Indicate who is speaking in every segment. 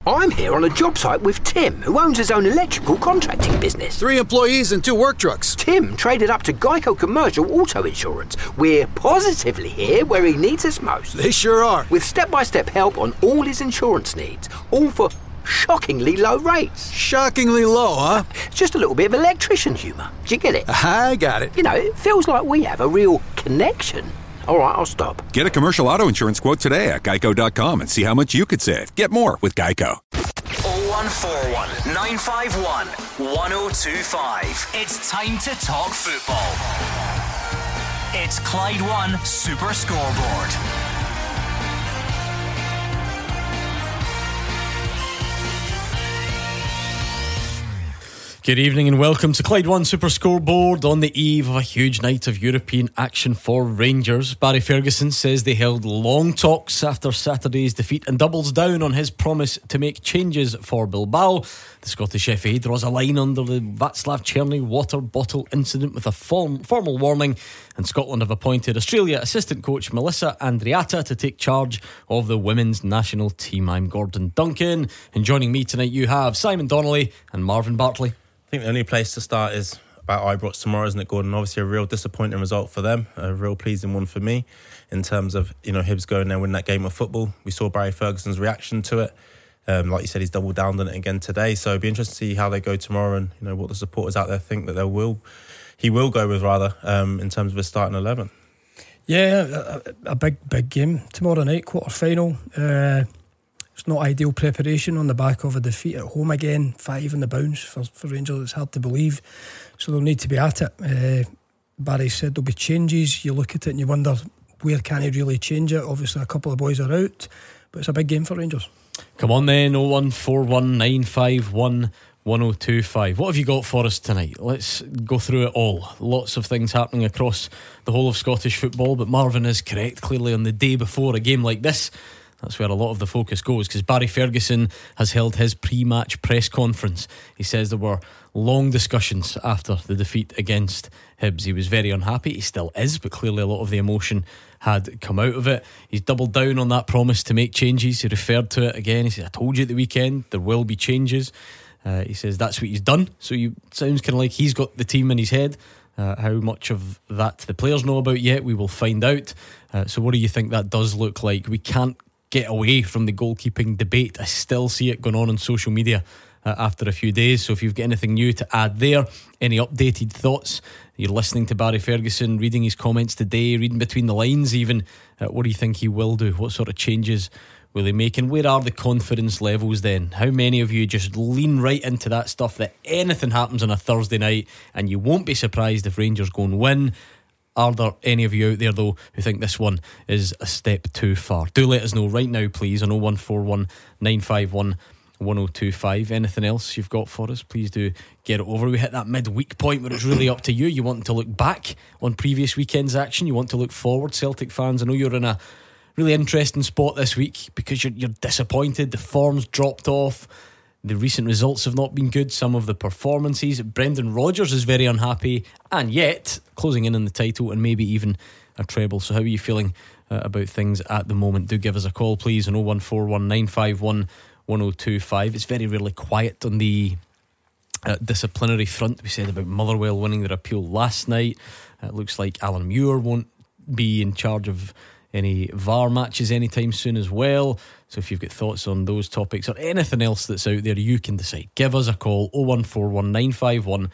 Speaker 1: I'm here on a job site with Tim, who owns his own electrical contracting business.
Speaker 2: 3 employees and 2 work trucks.
Speaker 1: Tim traded up to Geico Commercial Auto Insurance. We're positively here where he needs us most.
Speaker 2: They sure are.
Speaker 1: With step-by-step help on all his insurance needs, all for shockingly low rates.
Speaker 2: Shockingly low, huh?
Speaker 1: It's just a little bit of electrician humour. Do you get it?
Speaker 2: I got it.
Speaker 1: You know, it feels like we have a real connection. All right, I'll stop.
Speaker 3: Get a commercial auto insurance quote today at geico.com and see how much you could save. Get more with Geico.
Speaker 4: 0141 951 1025. It's time to talk football. It's Clyde One Super Scoreboard.
Speaker 5: Good evening and welcome to Clyde One Super Scoreboard on the eve of a huge night of European action for Rangers. Barry Ferguson says they held long talks after Saturday's defeat and doubles down on his promise to make changes for Bilbao. The Scottish FA draws a line under the Václav Černý water bottle incident with a formal warning, and Scotland have appointed Australia assistant coach Melissa Andreatta to take charge of the women's national team. I'm Gordon Duncan, and joining me tonight you have Simon Donnelly and Marvin Bartley.
Speaker 6: I think the only place to start is about Ibrox tomorrow, isn't it, Gordon? Obviously a real disappointing result for them, a real pleasing one for me in terms of, you know, Hibs going there and winning that game of football. We saw Barry Ferguson's reaction to it. Like you said, he's doubled down on it again today, so it'd be interesting to see how they go tomorrow and, you know, what the supporters out there think that he will go with, rather, in terms of his starting 11.
Speaker 7: Yeah, a big game tomorrow night, quarter final. It's not ideal preparation on the back of a defeat at home again. 5 in the bounce for Rangers. It's hard to believe, so they'll need to be at it. Barry said there'll be changes. You look at it and you wonder, where can he really change it? Obviously a couple of boys are out, but it's a big game for Rangers.
Speaker 5: Come on then, 0141 951 1025. What have you got for us tonight? Let's go through it all. Lots of things happening across the whole of Scottish football, but Marvin is correct. Clearly on the day before a game like this, that's where a lot of the focus goes, because Barry Ferguson has held his pre-match press conference. He says there were long discussions after the defeat against Hibs. He was very unhappy. He still is, but clearly a lot of the emotion had come out of it. He's doubled down on that promise to make changes. He referred to it again. He said, I told you at the weekend there will be changes. He says that's what he's done. So it sounds kind of like he's got the team in his head. How much of that the players know about yet, we will find out. So what do you think that does look like? We can't get away from the goalkeeping debate. I still see it going on social media after a few days. So if you've got anything new to add there, any updated thoughts, you're listening to Barry Ferguson, reading his comments today, reading between the lines even, what do you think he will do? What sort of changes will he make? And where are the confidence levels then? How many of you just lean right into that stuff, that anything happens on a Thursday night and you won't be surprised if Rangers go and win? Are there any of you out there though who think this one is a step too far? Do let us know right now please on 0141 951 1025. Anything else you've got for us, please do get it over. We hit that midweek point where it's really up to you. You want to look back on previous weekend's action, you want to look forward. Celtic fans, I know you're in a really interesting spot this week because you're disappointed. The form's dropped off, the recent results have not been good, some of the performances. Brendan Rodgers is very unhappy, and yet closing in on the title and maybe even a treble. So how are you feeling about things at the moment? Do give us a call please on 0141 951 1025. It's very really quiet on the disciplinary front. We said about Motherwell winning their appeal last night. It looks like Alan Muir won't be in charge of any VAR matches anytime soon as well. So if you've got thoughts on those topics or anything else that's out there, you can decide. Give us a call, 0141 951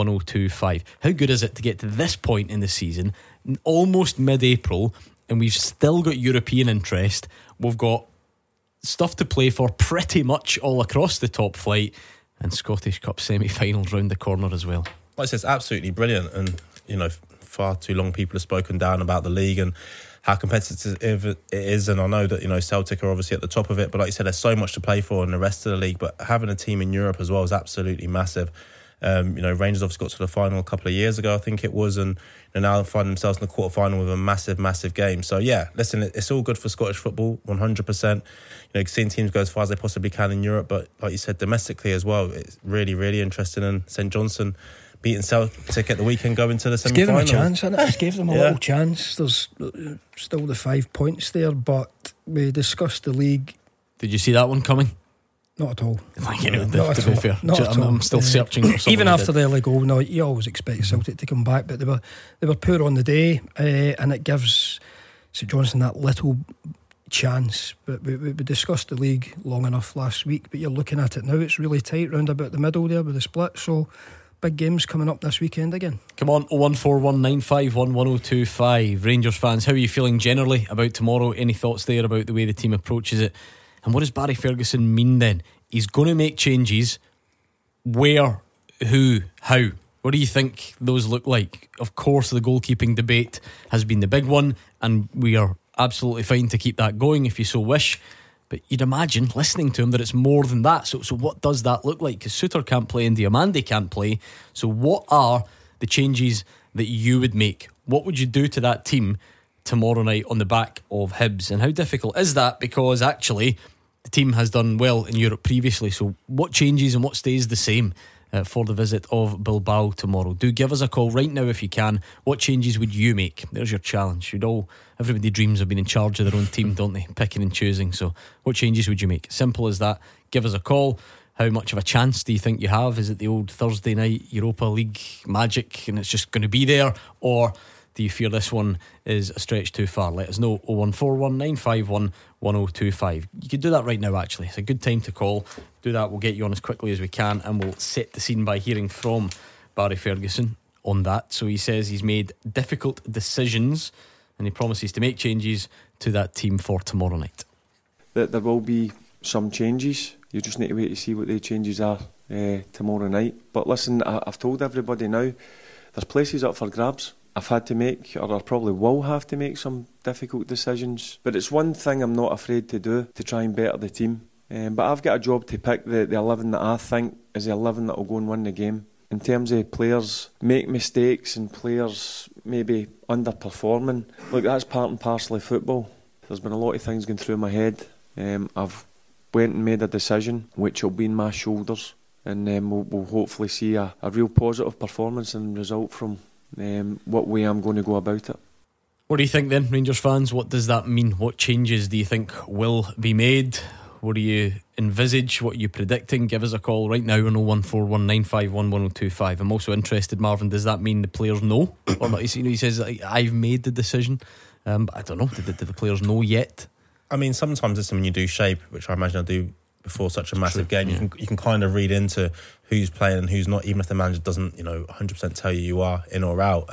Speaker 5: 1025. How good is it to get to this point in the season, almost mid-April, and we've still got European interest? We've got stuff to play for pretty much all across the top flight, and Scottish Cup semi-finals round the corner as well.
Speaker 6: Well, it's absolutely brilliant, and you know, far too long people have spoken down about the league and how competitive it is, and I know that, you know, Celtic are obviously at the top of it, but like you said, there's so much to play for in the rest of the league. But having a team in Europe as well is absolutely massive. You know, Rangers obviously got to the final a couple of years ago, I think it was, and now find themselves in the quarter final with a massive game. So yeah, listen, it's all good for Scottish football, 100%. You know, seeing teams go as far as they possibly can in Europe, but like you said, domestically as well, it's really interesting. And St Johnstone beating Celtic at the weekend, going to the semi-final.
Speaker 7: Just gave them a chance, innit? Just gave them a little chance. There's still the 5 points there, but we discussed the league.
Speaker 5: Did you see that one coming?
Speaker 7: Not at all.
Speaker 5: To be fair, I'm still searching for something.
Speaker 7: Even after the early goal, no, you always expect Celtic to come back, but they were poor on the day, and it gives St Johnstone that little chance. But we discussed the league long enough last week, but you're looking at it now, it's really tight round about the middle there with the split, so big games coming up this weekend again.
Speaker 5: Come on, 01419511025. Rangers fans, how are you feeling generally about tomorrow? Any thoughts there about the way the team approaches it? And what does Barry Ferguson mean then? He's going to make changes. Where, who, how? What do you think those look like? Of course, the goalkeeping debate has been the big one, and we are absolutely fine to keep that going if you so wish. But you'd imagine, listening to him, that it's more than that. So what does that look like? Because Suter can't play and Diomande can't play. So what are the changes that you would make? What would you do to that team tomorrow night on the back of Hibs? And how difficult is that? Because actually the team has done well in Europe previously. So what changes and what stays the same for the visit of Bilbao tomorrow? Do give us a call right now if you can. What changes would you make? There's your challenge. Everybody dreams of being in charge of their own team, don't they? Picking and choosing. So what changes would you make? Simple as that. Give us a call. How much of a chance do you think you have? Is it the old Thursday night Europa League magic and it's just going to be there? Or do you fear this one is a stretch too far? Let us know. 01419511025. You could do that right now, actually. It's a good time to call. Do that. We'll get you on as quickly as we can, and we'll set the scene by hearing from Barry Ferguson on that. So he says he's made difficult decisions and he promises to make changes to that team for tomorrow night.
Speaker 8: There will be some changes. You just need to wait to see what the changes are tomorrow night. But listen, I've told everybody now, there's places up for grabs. I've had to make, or I probably will have to make, some difficult decisions. But it's one thing I'm not afraid to do to try and better the team. But I've got a job to pick the 11 that I think is the 11 that will go and win the game. In terms of players make mistakes and players maybe underperforming, look, that's part and parcel of football. There's been a lot of things going through my head. I've went and made a decision which will be in my shoulders, and we'll hopefully see a real positive performance and result from what way I'm going to go about it.
Speaker 5: What do you think then, Rangers fans? What does that mean? What changes do you think will be made? What do you envisage? What are you predicting? Give us a call right now on 01419511025. I'm also interested, Marvin, does that mean the players know? Or not? He says, I've made the decision, but I don't know, do the players know yet?
Speaker 6: I mean, sometimes it's when you do shape, which I imagine I do before such a massive game, you can kind of read into who's playing and who's not, even if the manager doesn't 100% tell you are in or out.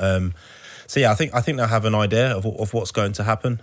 Speaker 6: So yeah, I think they'll have an idea of what's going to happen.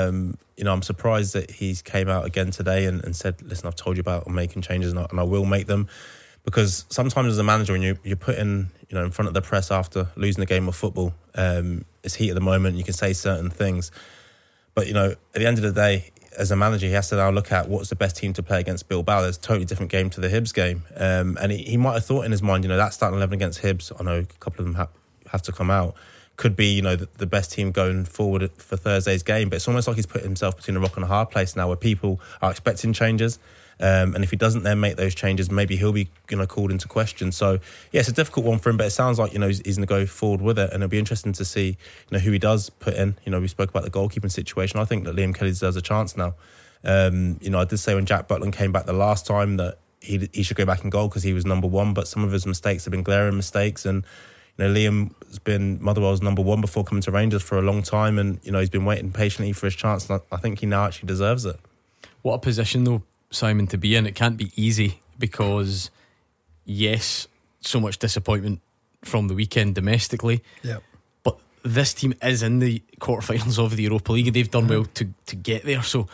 Speaker 6: I'm surprised that he came out again today and said, listen, I've told you about making changes and I will make them. Because sometimes as a manager, when you're put in front of the press after losing a game of football, it's heat of the moment, you can say certain things. But at the end of the day, as a manager, he has to now look at what's the best team to play against Bilbao. There's a totally different game to the Hibs game. And he might have thought in his mind, that starting 11 against Hibs, I know a couple of them have to come out, could be, the best team going forward for Thursday's game. But it's almost like he's put himself between a rock and a hard place now, where people are expecting changes. And if he doesn't then make those changes, maybe he'll be called into question. So yeah, it's a difficult one for him, but it sounds like he's going to go forward with it, and it'll be interesting to see who he does put in. We spoke about the goalkeeping situation. I think that Liam Kelly deserves a chance now. I did say when Jack Butland came back the last time that he should go back in goal because he was number one, but some of his mistakes have been glaring mistakes, and Liam has been Motherwell's number one before coming to Rangers for a long time, and he's been waiting patiently for his chance, and I think he now actually deserves it. What a position though, Simon, to be in. It can't be easy because yes, so much disappointment from the weekend domestically, but this team is in the quarterfinals of the Europa League. They've done well to get there, so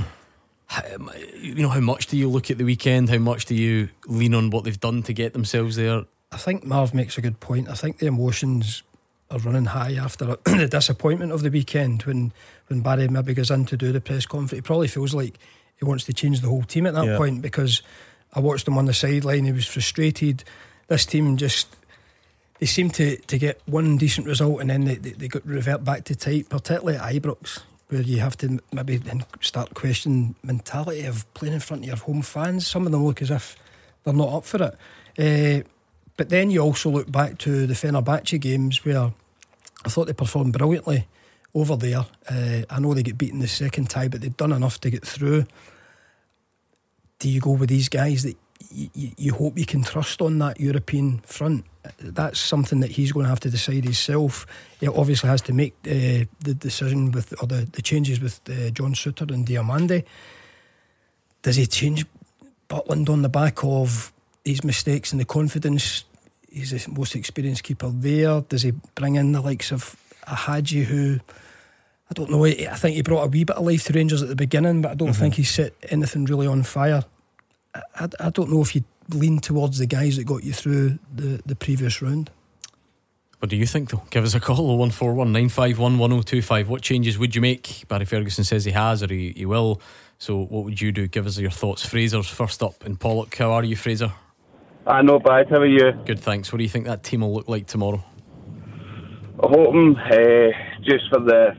Speaker 6: how much do you look at the weekend? How much do you lean on what they've done to get themselves there?
Speaker 7: I think Marv makes a good point. I think the emotions are running high after the disappointment of the weekend when Barry maybe goes in to do the press conference. He probably feels like he wants to change the whole team at that point, because I watched him on the sideline. He was frustrated. This team they seem to get one decent result and then they revert back to type, particularly at Ibrox, where you have to maybe then start questioning mentality of playing in front of your home fans. Some of them look as if they're not up for it. But then you also look back to the Fenerbahce games where I thought they performed brilliantly over there. I know they get beaten the second tie, but they've done enough to get through. do you go with these guys that you hope you can trust on that European front? That's something that he's going to have to decide himself. He obviously has to make the decision with, or the changes with John Souttar and Diamande. Does he change Butland on the back of his mistakes and the confidence? He's the most experienced keeper there. Does he bring in the likes of a Hadji, who, I don't know, I think he brought a wee bit of life to Rangers at the beginning, but I don't think he set anything really on fire. I don't know if you lean towards the guys that got you through the previous round.
Speaker 5: What do you think, though? Give us a call, 0141 951 1025. What changes would you make? Barry Ferguson says he has, or he will. So what would you do? Give us your thoughts. Fraser's first up in Pollock. How are you, Fraser?
Speaker 9: Not bad, how are you?
Speaker 5: Good, thanks. What do you think that team will look like tomorrow?
Speaker 9: I'm hoping just for the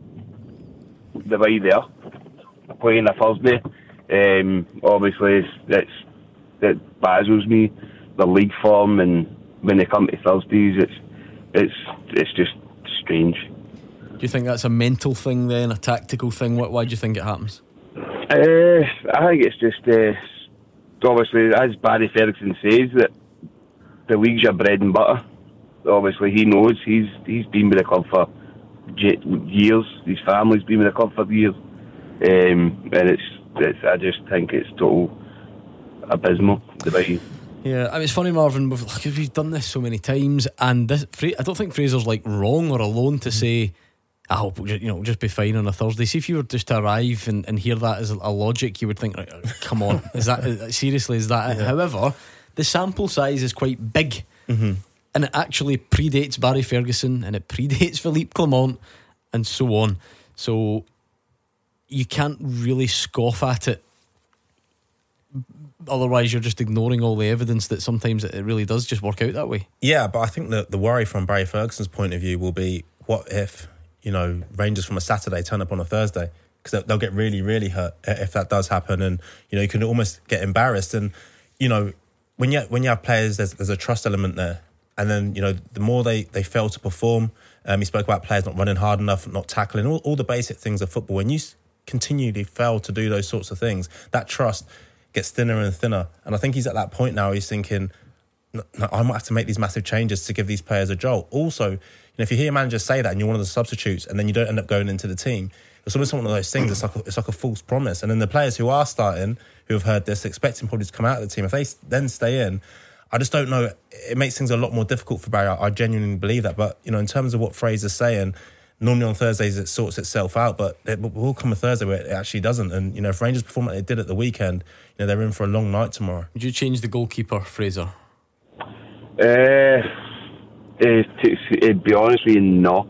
Speaker 9: way there, playing a Thursday. Obviously it baffles me, the league form, and when they come to Thursdays it's just strange.
Speaker 5: Do you think that's a mental thing then, a tactical thing? Why do you think it happens?
Speaker 9: I think it's just obviously, as Barry Ferguson says, that the league's your bread and butter. Obviously he knows, he's been with the club for years, his family's been with the club for years, and it's I just think it's total abysmal, the way.
Speaker 5: Yeah, I mean, it's funny, Marvin, we've done this so many times, and I don't think Fraser's like wrong or alone to say, I hope we'll just be fine on a Thursday. See, if you were just to arrive and hear that as a logic, you would think, right, come on, is that seriously, is that it? However, the sample size is quite big, and it actually predates Barry Ferguson, and it predates Philippe Clement, and so on. So you can't really scoff at it. Otherwise you're just ignoring all the evidence that sometimes it really does just work out that way.
Speaker 6: Yeah, but I think that the worry from Barry Ferguson's point of view will be, what if, Rangers from a Saturday turn up on a Thursday? Because they'll get really, really hurt if that does happen, and you can almost get embarrassed. And when you have players, there's a trust element there, and then the more they fail to perform. He spoke about players not running hard enough, not tackling, all the basic things of football. When you continually fail to do those sorts of things, that trust gets thinner and thinner. And I think he's at that point now, he's thinking, no, I might have to make these massive changes to give these players a jolt. Also, if you hear a manager say that and you're one of the substitutes and then you don't end up going into the team, it's almost one of those things, it's like a false promise. And then the players who are starting, who have heard this, expecting probably to come out of the team, if they then stay in, I just don't know, it makes things a lot more difficult for Barry. I genuinely believe that. But in terms of what Fraser's saying, normally on Thursdays it sorts itself out, but it will come a Thursday where it actually doesn't. And if Rangers perform like they did at the weekend, they're in for a long night tomorrow.
Speaker 5: Would you change the goalkeeper, Fraser?
Speaker 9: To be honest with you, no.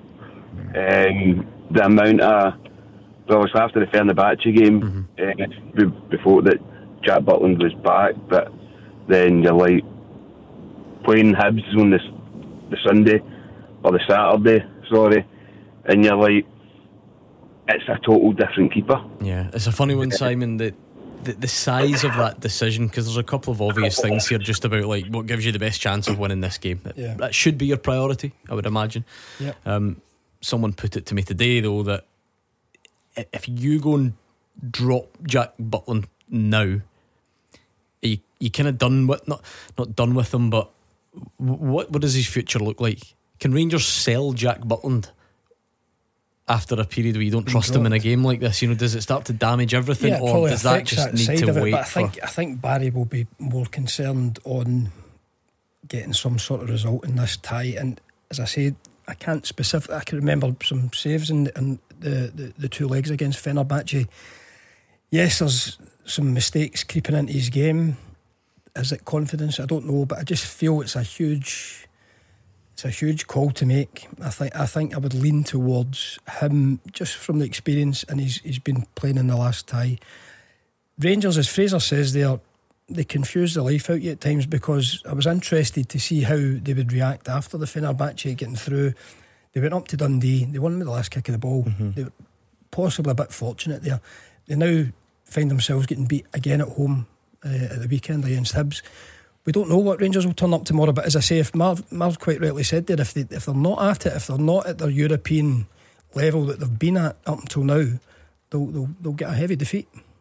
Speaker 9: The amount of, obviously after the Fenerbahce game, we thought that Jack Butland was back, but then you're like playing Hibs on the Sunday or the Saturday, sorry, and you're like, it's a total different keeper.
Speaker 5: Yeah, it's a funny one, Simon, that the size of that decision, because there's a couple of obvious things here just about like what gives you the best chance of winning this game. That should be your priority, I would imagine. Someone put it to me today though, that if you go and drop Jack Butland now, you kind of done with, not done with him, but what does his future look like? Can Rangers sell Jack Butland after a period where you don't trust him in a game like this? Does it start to damage everything, or does that just need to wait?
Speaker 7: But I think Barry will be more concerned on getting some sort of result in this tie. And as I said, I can remember some saves in the two legs against Fenerbahce. Yes, there's some mistakes creeping into his game. Is it confidence? I don't know, but I just feel it's a huge call to make. I think I would lean towards him just from the experience, and he's been playing in the last tie. Rangers, as Fraser says, they confuse the life out of you at times, because I was interested to see how they would react after the Fenerbahce getting through. They went up to Dundee, they won with the last kick of the ball. They were possibly a bit fortunate there. They now find themselves getting beat again at home at the weekend against Hibs. We don't know what Rangers will turn up tomorrow, but as I say, if Marv quite rightly said there, if they're not at it, if they're not at their European level that they've been at up until now, they'll get a heavy defeat.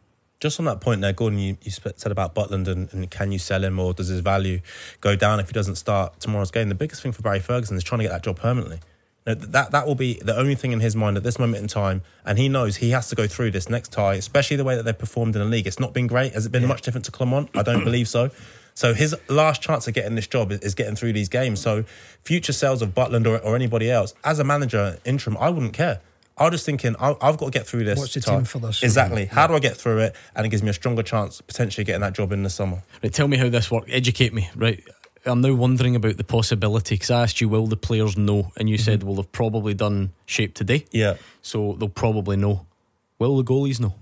Speaker 6: just on that point there, Gordon, you said about Butland and can you sell him, or does his value go down if he doesn't start tomorrow's game? The biggest thing for Barry Ferguson is trying to get that job permanently. That will be the only thing in his mind at this moment in time, and he knows he has to go through this next tie, especially the way that they've performed in the league. It's not been great. Has it been much different to Clermont? I don't believe so. So his last chance of getting this job is getting through these games. So future sales of Butland or anybody else, as a manager interim, I wouldn't care. I was just thinking, I've got to get through this.
Speaker 7: What's the team for this?
Speaker 6: Exactly. How do I get through it? And it gives me a stronger chance of potentially getting that job in the summer.
Speaker 5: Right, tell me how this works. Educate me, right? I'm now wondering about the possibility, because I asked you, will the players know? And you said, well, they've probably done shape today.
Speaker 6: Yeah.
Speaker 5: So they'll probably know. Will the goalies know?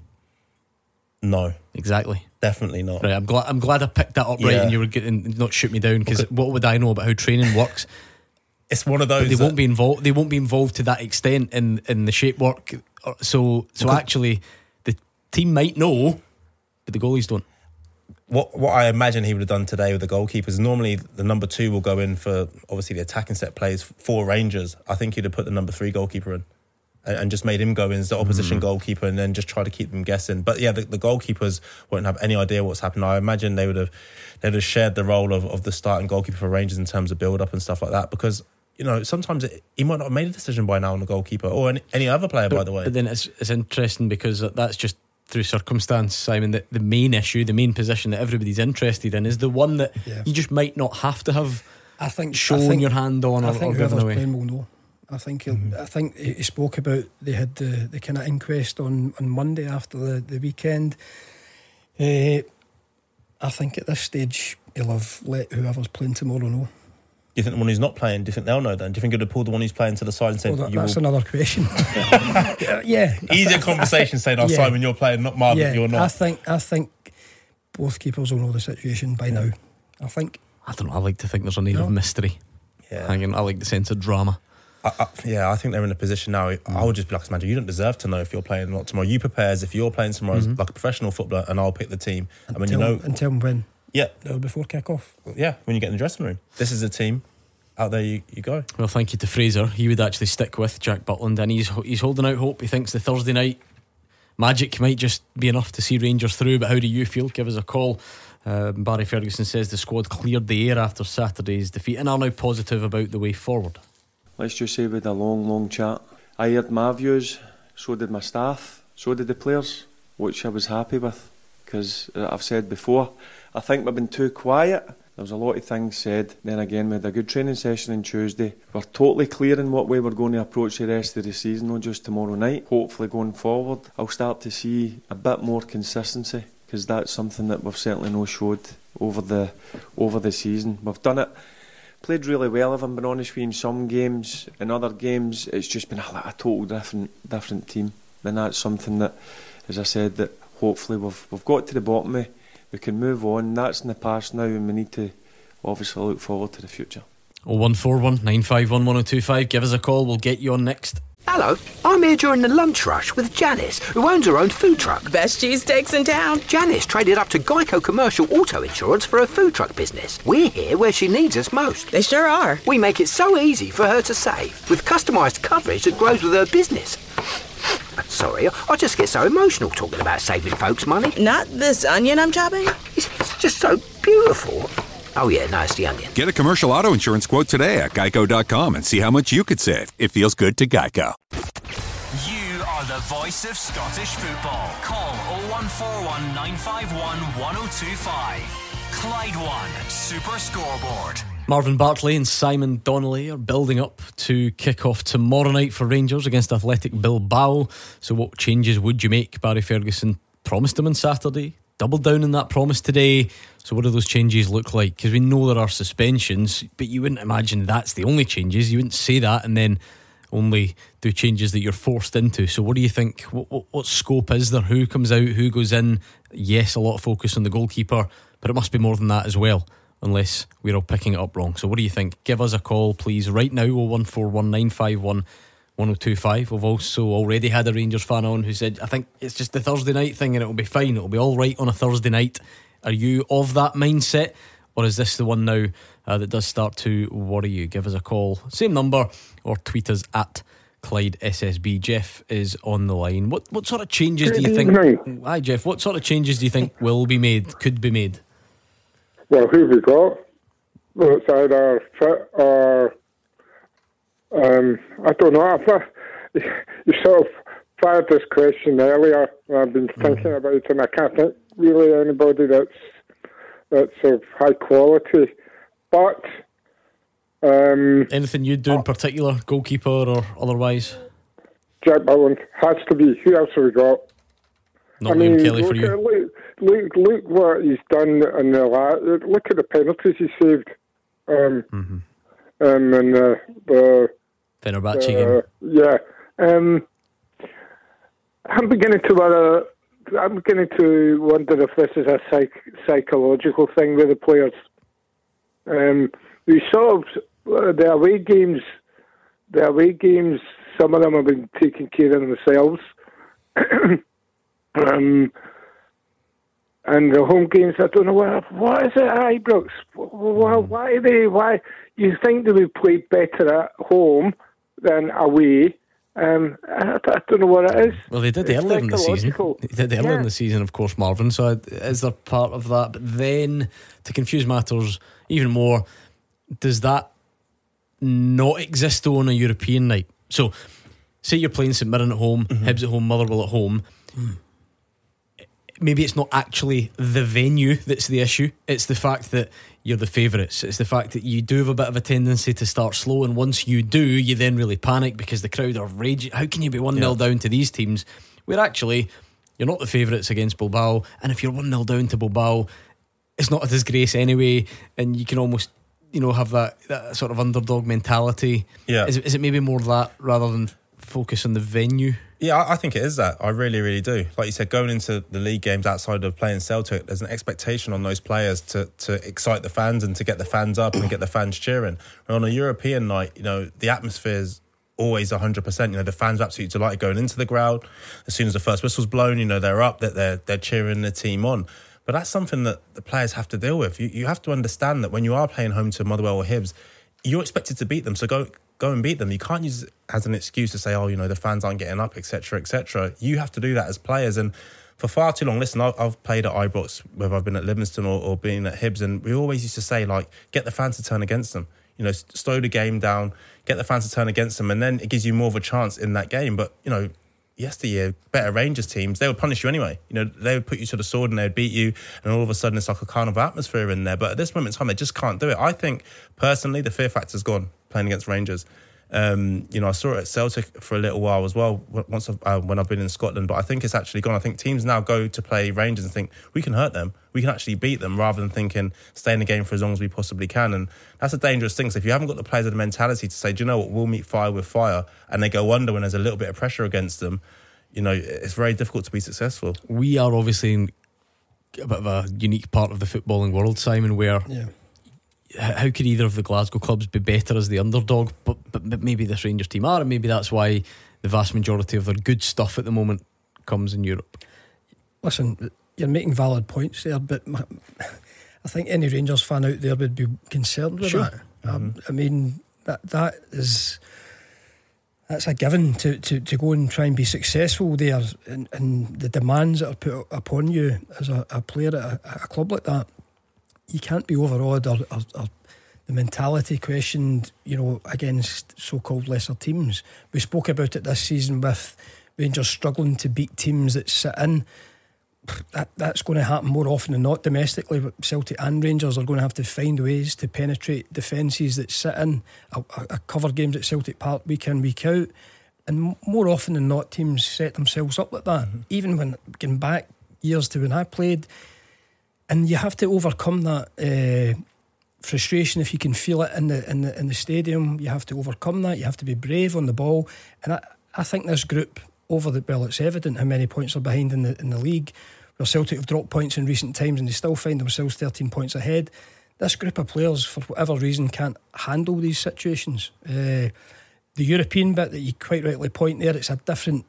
Speaker 6: No.
Speaker 5: Exactly.
Speaker 6: Definitely not.
Speaker 5: Right, I'm glad I picked that up right, and you were getting not shoot me down, because what would I know about how training works?
Speaker 6: It's one of those.
Speaker 5: But they won't be involved. They won't be involved to that extent in the shape work. So actually, the team might know, but the goalies don't.
Speaker 6: What I imagine he would have done today with the goalkeepers, normally the number 2 will go in for obviously the attacking set plays for Rangers. I think he'd have put the number 3 goalkeeper in and just made him go in as the opposition goalkeeper, and then just try to keep them guessing. But yeah, the goalkeepers won't have any idea what's happened. I imagine they'd have shared the role of the starting goalkeeper for Rangers in terms of build up and stuff like that, because sometimes he might not have made a decision by now on the goalkeeper or any other player, by the way. But
Speaker 5: then it's interesting, because that's just through circumstance, Simon. That the main issue, the main position that everybody's interested in is the one that you just might not have to have shown your hand on or given away.
Speaker 7: Playing will know. I think he spoke about they had the kind of inquest on Monday after the weekend. I think at this stage he'll have let whoever's playing tomorrow know.
Speaker 6: Do you think the one who's not playing, do you think they'll know then? Do you think he'd have pulled the one who's playing to the side and said...
Speaker 7: That's another question. Yeah.
Speaker 6: Easier conversation saying, Simon, you're playing, not Marvin, you're not.
Speaker 7: I think both keepers will know the situation by now. I
Speaker 5: don't know, I like to think there's an air of mystery.
Speaker 6: Yeah.
Speaker 5: I like the sense of drama.
Speaker 6: I think they're in a position now. I would just be like, manager, you don't deserve to know if you're playing or not tomorrow. You prepare as if you're playing tomorrow as like a professional footballer, and I'll pick the team.
Speaker 7: And tell them when.
Speaker 6: Yeah.
Speaker 7: Before kick-off.
Speaker 6: Yeah, when you get in the dressing room. This is a team. Out there you go.
Speaker 5: Well, thank you to Fraser. He would actually stick with Jack Butland, and he's holding out hope. He thinks the Thursday night magic might just be enough to see Rangers through. But how do you feel? Give us a call. Barry Ferguson says the squad cleared the air after Saturday's defeat and are now positive about the way forward.
Speaker 8: Let's just say we had a long chat. I heard my views, so did my staff, so did the players, which I was happy with, because I've said before, I think we've been too quiet. There was a lot of things said. Then again, we had a good training session on Tuesday. We're totally clear in what way we're going to approach the rest of the season, not just tomorrow night. Hopefully going forward, I'll start to see a bit more consistency, because that's something that we've certainly not showed over the season. We've done it, played really well, if I'm being honest with you, in some games. In other games, it's just been a total different team. And that's something that, as I said, that hopefully we've got to the bottom of. We can move on. That's in the past now, and we need to obviously look forward to the future.
Speaker 5: 0141 951 1025. Give us a call, we'll get you on next.
Speaker 1: Hello, I'm here during the lunch rush with Janice, who owns her own food truck.
Speaker 10: Best cheesesteaks in town.
Speaker 1: Janice traded up to Geico Commercial Auto Insurance for her food truck business. We're here where she needs us most.
Speaker 10: They sure are.
Speaker 1: We make it so easy for her to save, with customised coverage that grows with her business. Sorry, I just get so emotional talking about saving folks money.
Speaker 10: Not this onion I'm chopping?
Speaker 1: It's just so beautiful. Oh yeah, no, it's the onion.
Speaker 3: Get a commercial auto insurance quote today at geico.com and see how much you could save. It feels good to Geico.
Speaker 4: You are the voice of Scottish football. Call 0141 951 1025. Clyde One Super Scoreboard.
Speaker 5: Marvin Bartley and Simon Donnelly are building up to kick off tomorrow night for Rangers against Athletic Bilbao. So what changes would you make? Barry Ferguson promised them on Saturday, doubled down on that promise today. So what do those changes look like? Because we know there are suspensions, but you wouldn't imagine that's the only changes. You wouldn't say that and then only do changes that you're forced into. So what do you think? What scope is there? Who comes out? Who goes in? Yes, a lot of focus on the goalkeeper, but it must be more than that as well, unless we're all picking it up wrong. So what do you think? Give us a call please right now. 0141 951 1025. We've also already had a Rangers fan on who said, I think it's just the Thursday night thing and it'll be fine, it'll be all right on a Thursday night. Are you of that mindset, or is this the one now that does start to worry you? Give us a call, same number, or tweet us at Clyde SSB. Jeff is on the line. What sort of changes do you
Speaker 11: Good
Speaker 5: think?
Speaker 11: evening.
Speaker 5: Hi, Jeff. What sort of changes do you think will be made? Could be made?
Speaker 11: Well, who have we got? Well, it's either fit or I don't know. You sort of fired this question earlier. I've been thinking about it, and I can't think really anybody that's of high quality. But
Speaker 5: anything you'd do in particular, goalkeeper or otherwise?
Speaker 11: Jack Bowen has to be. Who else have we got?
Speaker 5: Not Liam Kelly for you.
Speaker 11: Look what he's done in the look at the penalties he saved. And the
Speaker 5: Fenerbahce game.
Speaker 11: Yeah. I'm beginning to wonder if this is a psychological thing with the players. We sort of the away games. Some of them have been taking care of themselves. And the home games, I don't know what is it at Ibrox? Why are they? Why you think they would play better at home than away? I don't know what it is.
Speaker 5: Well, they did earlier in the season. They did earlier in the season, of course, Marvin. So is there part of that? But then, to confuse matters even more, does that not exist though on a European night? So, say you're playing St Mirren at home, Hibs at home, Motherwell at home. Maybe it's not actually the venue that's the issue. It's the fact that you're the favourites. It's the fact that you do have a bit of a tendency to start slow, and once you do, you then really panic because the crowd are raging. How can you be 1-0 down to these teams where actually you're not the favourites against Bilbao, and if you're 1-0 down to Bilbao, it's not a disgrace anyway, and you can almost, have that sort of underdog mentality.
Speaker 6: Yeah.
Speaker 5: Is it maybe more that rather than focus on the venue?
Speaker 6: Yeah, I think it is that. I really, really do. Like you said, going into the league games outside of playing Celtic, there's an expectation on those players to excite the fans and to get the fans up and get the fans cheering. And on a European night, the atmosphere's always 100%. The fans are absolutely delighted going into the ground. As soon as the first whistle's blown, they're up, that they're cheering the team on. But that's something that the players have to deal with. You have to understand that when you are playing home to Motherwell or Hibs, you're expected to beat them. So go and beat them. You can't use it as an excuse to say, the fans aren't getting up, etc., etc. You have to do that as players. And for far too long, listen, I've played at Ibrox, whether I've been at Livingston or been at Hibs, and we always used to say, get the fans to turn against them. Slow the game down, get the fans to turn against them, and then it gives you more of a chance in that game. But, yesteryear, better Rangers teams, they would punish you anyway. They would put you to the sword and they would beat you, and all of a sudden it's like a carnival atmosphere in there. But at this moment in time, they just can't do it. I think, personally, the fear factor's gone playing against Rangers. I saw it at Celtic for a little while as well when I've been in Scotland, but I think it's actually gone. I think teams now go to play Rangers and think we can hurt them, we can actually beat them, rather than thinking stay in the game for as long as we possibly can. And that's a dangerous thing. So if you haven't got the players with the mentality to say, do you know what, we'll meet fire with fire, and they go under when there's a little bit of pressure against them, it's very difficult to be successful.
Speaker 5: We are obviously in a bit of a unique part of the footballing world, Simon, where how could either of the Glasgow clubs be better as the underdog? But maybe this Rangers team are, and maybe that's why the vast majority of their good stuff at the moment comes in Europe.
Speaker 7: Listen, you're making valid points there, but I think any Rangers fan out there would be concerned with that. I mean, that's a given to go and try and be successful there, and the demands that are put upon you as a player at a club like that. You can't be overawed or the mentality questioned, against so-called lesser teams. We spoke about it this season with Rangers struggling to beat teams that sit in. That's going to happen more often than not domestically. But Celtic and Rangers are going to have to find ways to penetrate defences that sit in. I cover games at Celtic Park week in, week out, and more often than not, teams set themselves up like that. Even when getting back years to when I played. And you have to overcome that frustration if you can feel it in the stadium. You have to overcome that. You have to be brave on the ball. And I think this group it's evident how many points are behind in the league. Where Celtic have dropped points in recent times and they still find themselves 13 points ahead. This group of players, for whatever reason, can't handle these situations. The European bit that you quite rightly point there, it's a different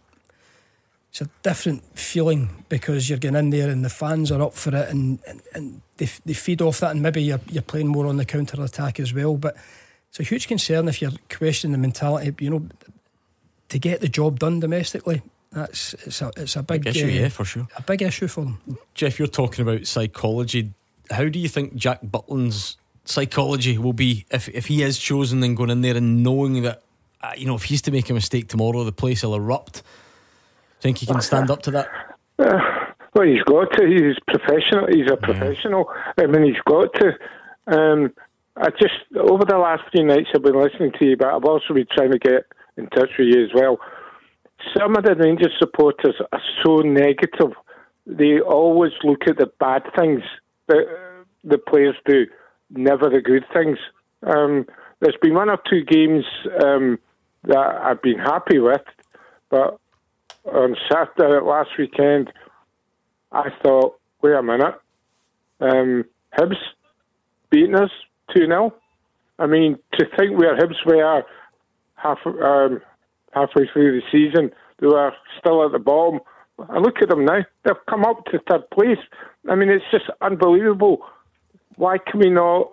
Speaker 7: feeling because you're getting in there and the fans are up for it and they feed off that, and maybe you're playing more on the counter attack as well. But it's a huge concern if you're questioning the mentality. to get the job done domestically, it's a big
Speaker 5: issue, yeah, for sure.
Speaker 7: A big issue for them.
Speaker 5: Jeff, you're talking about psychology. How do you think Jack Butland's psychology will be if he is chosen and going in there and knowing that if he's to make a mistake tomorrow, the place will erupt? Think he can stand up to that?
Speaker 11: Well, he's got to. He's professional. He's a professional. I mean, he's got to. I just, over the last few nights I've been listening to you, but I've also been trying to get in touch with you as well. Some of the Rangers supporters are so negative. They always look at the bad things that the players do, never the good things. There's been one or two games that I've been happy with, but on Saturday last weekend, I thought, wait a minute, Hibs beating us 2-0. I mean, to think where Hibs were halfway through the season, they were still at the bottom. I look at them now; they've come up to third place. I mean, it's just unbelievable. Why can we not?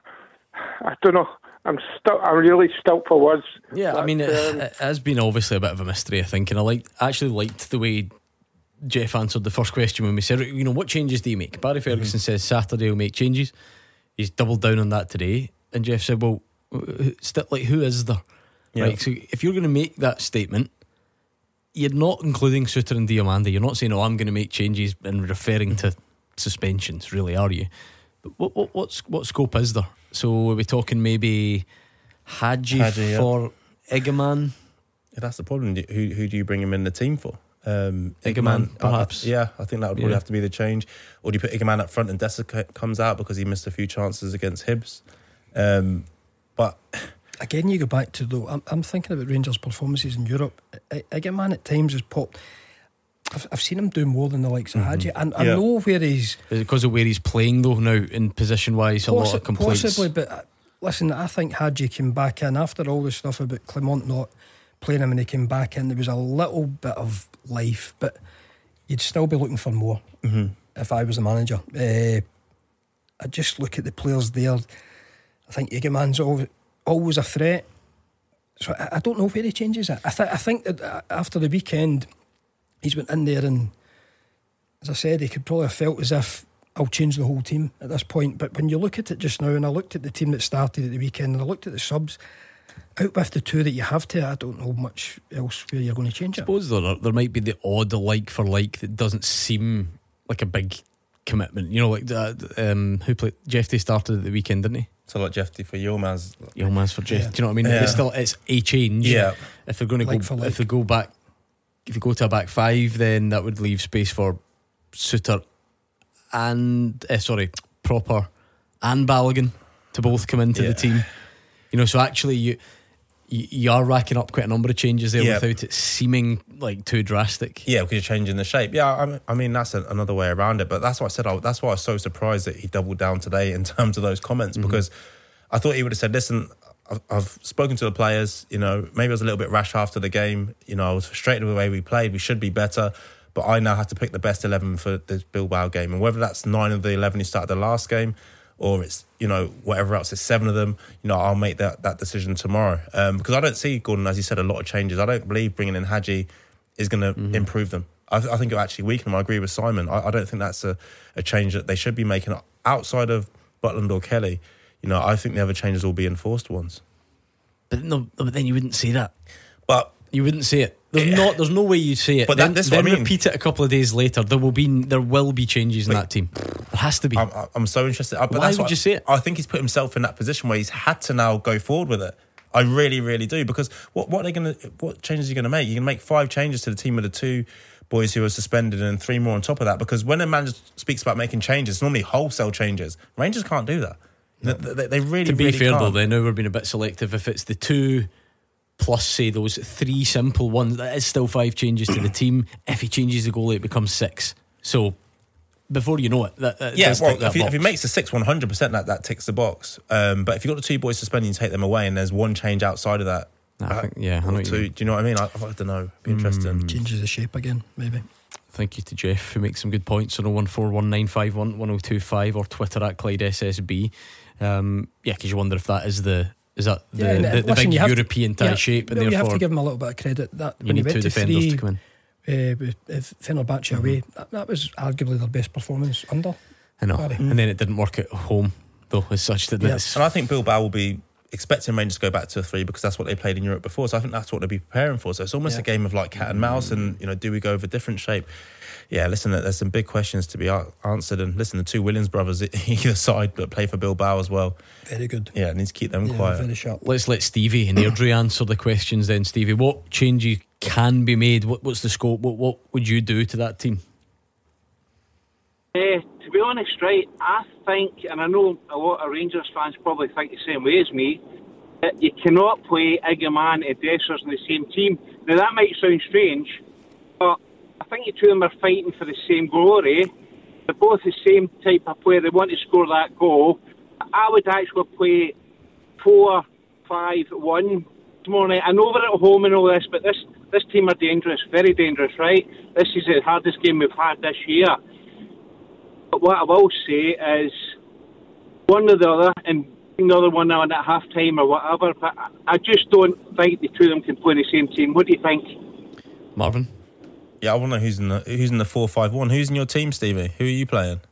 Speaker 11: I don't know. I'm really stuck for words.
Speaker 5: Yeah, I mean, it has been obviously a bit of a mystery, I think, and I actually liked the way Jeff answered the first question when we said, what changes do you make? Barry Ferguson says Saturday will make changes. He's doubled down on that today, and Jeff said, well, who is there? Yeah. Right, so if you're going to make that statement, you're not including Suter and Diomande. You're not saying, I'm going to make changes and referring to suspensions, really, are you? But what scope is there? So are we talking maybe Hadji for Egeman?
Speaker 6: Yeah, that's the problem. Who do you bring him in the team for?
Speaker 5: Egeman, perhaps.
Speaker 6: I think that would probably have to be the change. Or do you put Egeman up front and Dessert comes out because he missed a few chances against Hibs? But
Speaker 7: again, you go back to though. I'm thinking about Rangers' performances in Europe. Egeman at times has popped. I've seen him do more than the likes of Hadji, and I know where he's.
Speaker 5: Is it because of where he's playing though now in position wise? A lot of complaints.
Speaker 7: Possibly, but listen, I think Hadji came back in after all the stuff about Clement not playing him, and he came back in. There was a little bit of life, but you'd still be looking for more. If I was the manager, I just look at the players there. I think Egeman's always a threat. So I don't know where he changes it. I think that after the weekend, he's went in there and, as I said, he could probably have felt as if I'll change the whole team at this point. But when you look at it just now, and I looked at the team that started at the weekend, and I looked at the subs, out with the two that you have to, I don't know much else where you're going to change it.
Speaker 5: I suppose there might be the odd like for like that doesn't seem like a big commitment. Like who played? Jeffy started at the weekend, didn't he?
Speaker 6: So like Jeffy for Yilmaz.
Speaker 5: Yilmaz for Jeff. Do you know what I mean?
Speaker 6: Yeah.
Speaker 5: It's a change.
Speaker 6: Yeah.
Speaker 5: If they're going to
Speaker 7: like
Speaker 5: go, if they go back, if you go to a back five, then that would leave space for Suter and Proper and Balogun to both come into the team. So actually you are racking up quite a number of changes there without it seeming like too drastic.
Speaker 6: Yeah, because you're changing the shape. Yeah, I mean that's another way around it. But that's why I said. That's why I was so surprised that he doubled down today in terms of those comments, because I thought he would have said, "Listen, I've spoken to the players. Maybe I was a little bit rash after the game. I was frustrated with the way we played. We should be better. But I now have to pick the best 11 for this Bilbao game, and whether that's 9 of the 11 who started the last game, or it's whatever else, it's 7 of them. I'll make that decision tomorrow, because I don't see, Gordon, as you said, a lot of changes. I don't believe bringing in Hadji is going to improve them. I think it'll actually weaken them. I agree with Simon. I don't think that's a change that they should be making outside of Butland or Kelly. I think the other changes will be enforced ones.
Speaker 5: But then you wouldn't say that.
Speaker 6: But
Speaker 5: you wouldn't say it. There's no way you'd say it.
Speaker 6: But
Speaker 5: then
Speaker 6: what I mean.
Speaker 5: Repeat it a couple of days later. There will be changes in that team. There has to be.
Speaker 6: I'm so interested. But
Speaker 5: why would you say it?
Speaker 6: I think he's put himself in that position where he's had to now go forward with it. I really, really do, because what changes are you going to make? You're going to make 5 changes to the team with the 2 boys who are suspended and 3 more on top of that. Because when a manager speaks about making changes, it's normally wholesale changes. Rangers can't do that. No. They really,
Speaker 5: to be
Speaker 6: really
Speaker 5: fair
Speaker 6: can't.
Speaker 5: though, they know we're being a bit selective. If it's the 2 plus, say, those 3 simple ones, that is still 5 changes to the team. If he changes the goalie, it becomes 6. So before you know it, that does tick that box.
Speaker 6: If he makes the 6 100%, that ticks the box. But if you've got the 2 boys suspended, you take them away, and there's 1 change outside of that.
Speaker 5: I know what you mean.
Speaker 6: Do you know what I mean? I don't know. It'd be interesting.
Speaker 7: Changes the shape again, maybe.
Speaker 5: Thank you to Jeff, who makes some good points on 01419511025 or Twitter at Clyde SSB. Because you wonder if that is the Is that
Speaker 7: and,
Speaker 5: the
Speaker 7: listen,
Speaker 5: big
Speaker 7: you have
Speaker 5: European type shape? And
Speaker 7: you have
Speaker 5: therefore
Speaker 7: to give him a little bit of credit. That
Speaker 5: you
Speaker 7: when he
Speaker 5: need
Speaker 7: went
Speaker 5: two
Speaker 7: to
Speaker 5: defenders
Speaker 7: 3
Speaker 5: to come in.
Speaker 7: With Fenerbahce away, that was arguably their best performance under.
Speaker 5: I know,
Speaker 7: Barry.
Speaker 5: and then it didn't work at home though, as such. That this.
Speaker 6: And I think Bilbao will be expecting Rangers to go back to a 3 because that's what they played in Europe before. So I think that's what they'll be preparing for. So it's almost a game of like cat and mouse. And do we go with a different shape? Yeah, listen, there's some big questions to be answered. And listen, the two Williams brothers either side that play for Bilbao as well.
Speaker 7: Very good.
Speaker 6: Yeah, needs to keep them quiet.
Speaker 7: Very sharp.
Speaker 5: Let's let Stevie and Airdrie answer the questions then. Stevie, what changes can be made? What's the scope? What would you do to that team?
Speaker 12: To be honest, right, I think, and I know a lot of Rangers fans probably think the same way as me, that you cannot play Iggerman and Dessers in the same team. Now, that might sound strange, but I think the two of them are fighting for the same glory. They're both the same type of player. They want to score that goal. I would actually play 4-5-1 tomorrow night. I know we're at home and all this, but this team are dangerous, very dangerous, right? This is the hardest game we've had this year. But what I will say is one or the other, and the other one now at half time or whatever, but I just don't think the two of them can play in the same team. What do you think?
Speaker 5: Marvin?
Speaker 6: Yeah, I want to know who's in the 4-5-1. Who's in your team, Stevie? Who are you playing?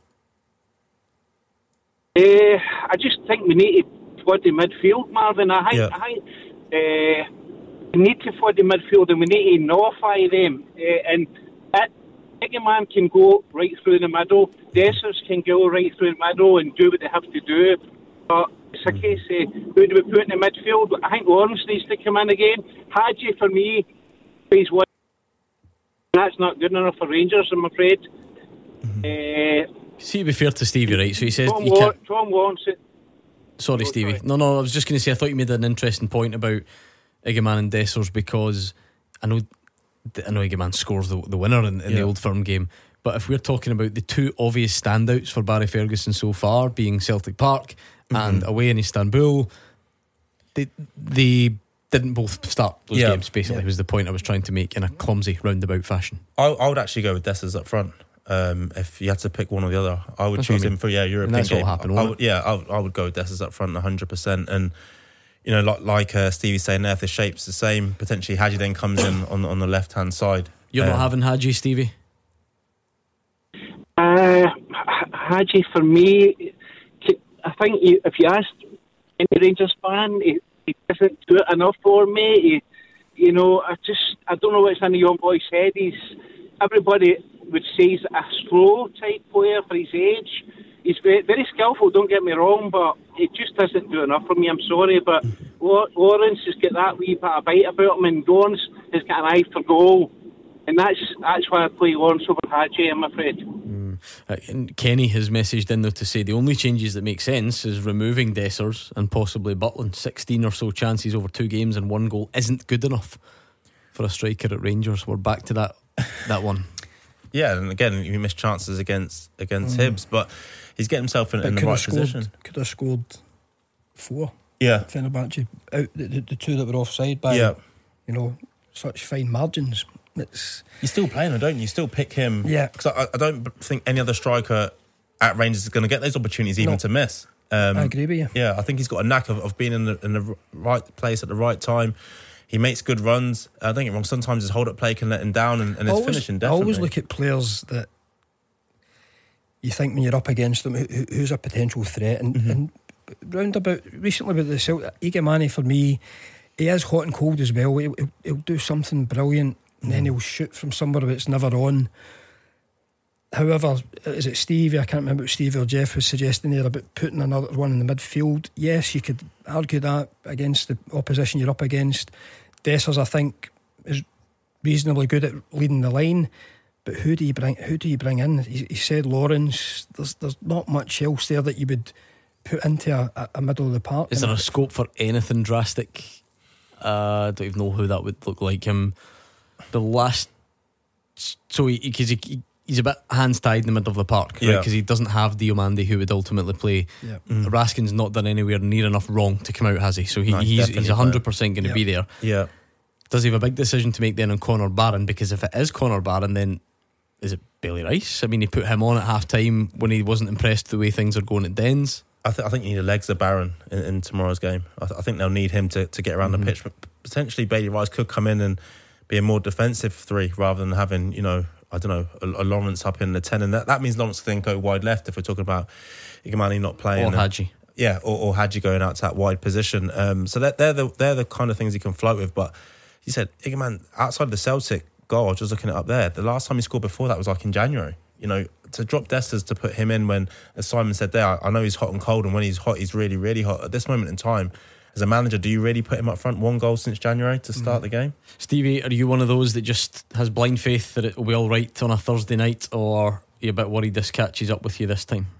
Speaker 12: I just think we need to flood the midfield, Marvin. I think we need to flood the midfield and we need to nullify them. And Iggerman can go right through the middle. Dessers can go right through the middle and do what they have to do. But it's a case of who do we put in the midfield? I think Lawrence needs to come in again. Hadji, for me, plays one. That's not good enough for Rangers, I'm afraid.
Speaker 5: See, to be fair to Stevie, right? So he says
Speaker 12: Tom Lawrence.
Speaker 5: Sorry, Stevie.
Speaker 12: Sorry.
Speaker 5: No, I was just going to say, I thought you made an interesting point about Iggerman and Dessers, because I know Iggerman scores the winner in the Old Firm game, but if we're talking about the two obvious standouts for Barry Ferguson so far, being Celtic Park and away in Istanbul, they didn't both start those games, basically, was the point I was trying to make in a clumsy roundabout fashion.
Speaker 6: I would actually go with Dessers up front. If you had to pick one or the other, I would choose him for European
Speaker 5: and that's
Speaker 6: game.
Speaker 5: What happened,
Speaker 6: I would go with Dessers up front 100%. And like Stevie's saying there, if the shape's the same, potentially Hadji then comes in on the left hand side.
Speaker 5: You're not having Hadji, Stevie?
Speaker 12: Hadji, for me, I think if you asked any Rangers fan, he doesn't do it enough for me. I don't know what's in the young boy's head. Everybody would say he's a slow type player for his age. He's very, very skillful, don't get me wrong, but it just doesn't do enough for me. I'm sorry, but Lawrence has got that wee bit of bite about him, and Lawrence has got an eye for goal, and that's why I play Lawrence over Hadji, I'm afraid.
Speaker 5: And Kenny has messaged in though to say the only changes that make sense is removing Dessers and possibly Butland. 16 or so chances over 2 games and 1 goal isn't good enough for a striker at Rangers. We're back to that one.
Speaker 6: Yeah, and again, he missed chances against Hibs, but he's getting himself in the right position.
Speaker 7: Could have scored 4.
Speaker 6: Yeah,
Speaker 7: Fenerbahce out the 2 that were offside by such fine margins.
Speaker 6: You still play him, don't you? You still pick him.
Speaker 7: Yeah,
Speaker 6: because I don't think any other striker at Rangers is going to get those opportunities even to miss.
Speaker 7: I agree with you.
Speaker 6: Yeah, I think he's got a knack of being in the right place at the right time. He makes good runs. Don't get me wrong, sometimes his hold-up play can let him down, and his finishing definitely.
Speaker 7: I always look at players that you think when you're up against them, who's a potential threat. And roundabout recently with the Celtic, Iggerman, for me, he is hot and cold as well. He'll do something brilliant, and then he'll shoot from somewhere that's never on. However, is it Stevie? I can't remember what Stevie or Jeff was suggesting there about putting another one in the midfield. Yes, you could argue that against the opposition you're up against. Dessers, I think, is reasonably good at leading the line, but who do you bring in? He said Lawrence. There's not much else there that you would put into a middle of the park.
Speaker 5: Is there a scope for anything drastic? I don't even know who that would look like. The last, so because he's a bit hands tied in the middle of the park, right? Because he doesn't have Diomande, who would ultimately play. Raskin's not done anywhere near enough wrong to come out, has he? So he's 100% going to be there.
Speaker 6: Yeah.
Speaker 5: Does he have a big decision to make then on Connor Barron? Because if it is Connor Barron, then is it Bailey Rice? I mean, he put him on at half time when he wasn't impressed with the way things are going at Dens.
Speaker 6: I think you need the legs of Barron in tomorrow's game. I think they'll need him to get around the pitch. But potentially Bailey Rice could come in and be a more defensive 3 rather than having, a Lawrence up in the 10. And that means Lawrence can go wide left if we're talking about Igimani not playing.
Speaker 5: Or Hadji.
Speaker 6: Yeah, or Hadji going out to that wide position. So they're the kind of things he can float with. But you said, Igman, outside of the Celtic goal, I was just looking it up there, the last time he scored before that was like in January. To drop Desters to put him in when, as Simon said there, I know he's hot and cold, and when he's hot, he's really, really hot. At this moment in time, as a manager, do you really put him up front? 1 goal since January to start the game?
Speaker 5: Stevie, are you one of those that just has blind faith that it will be all right on a Thursday night, or are you a bit worried this catches up with you this time?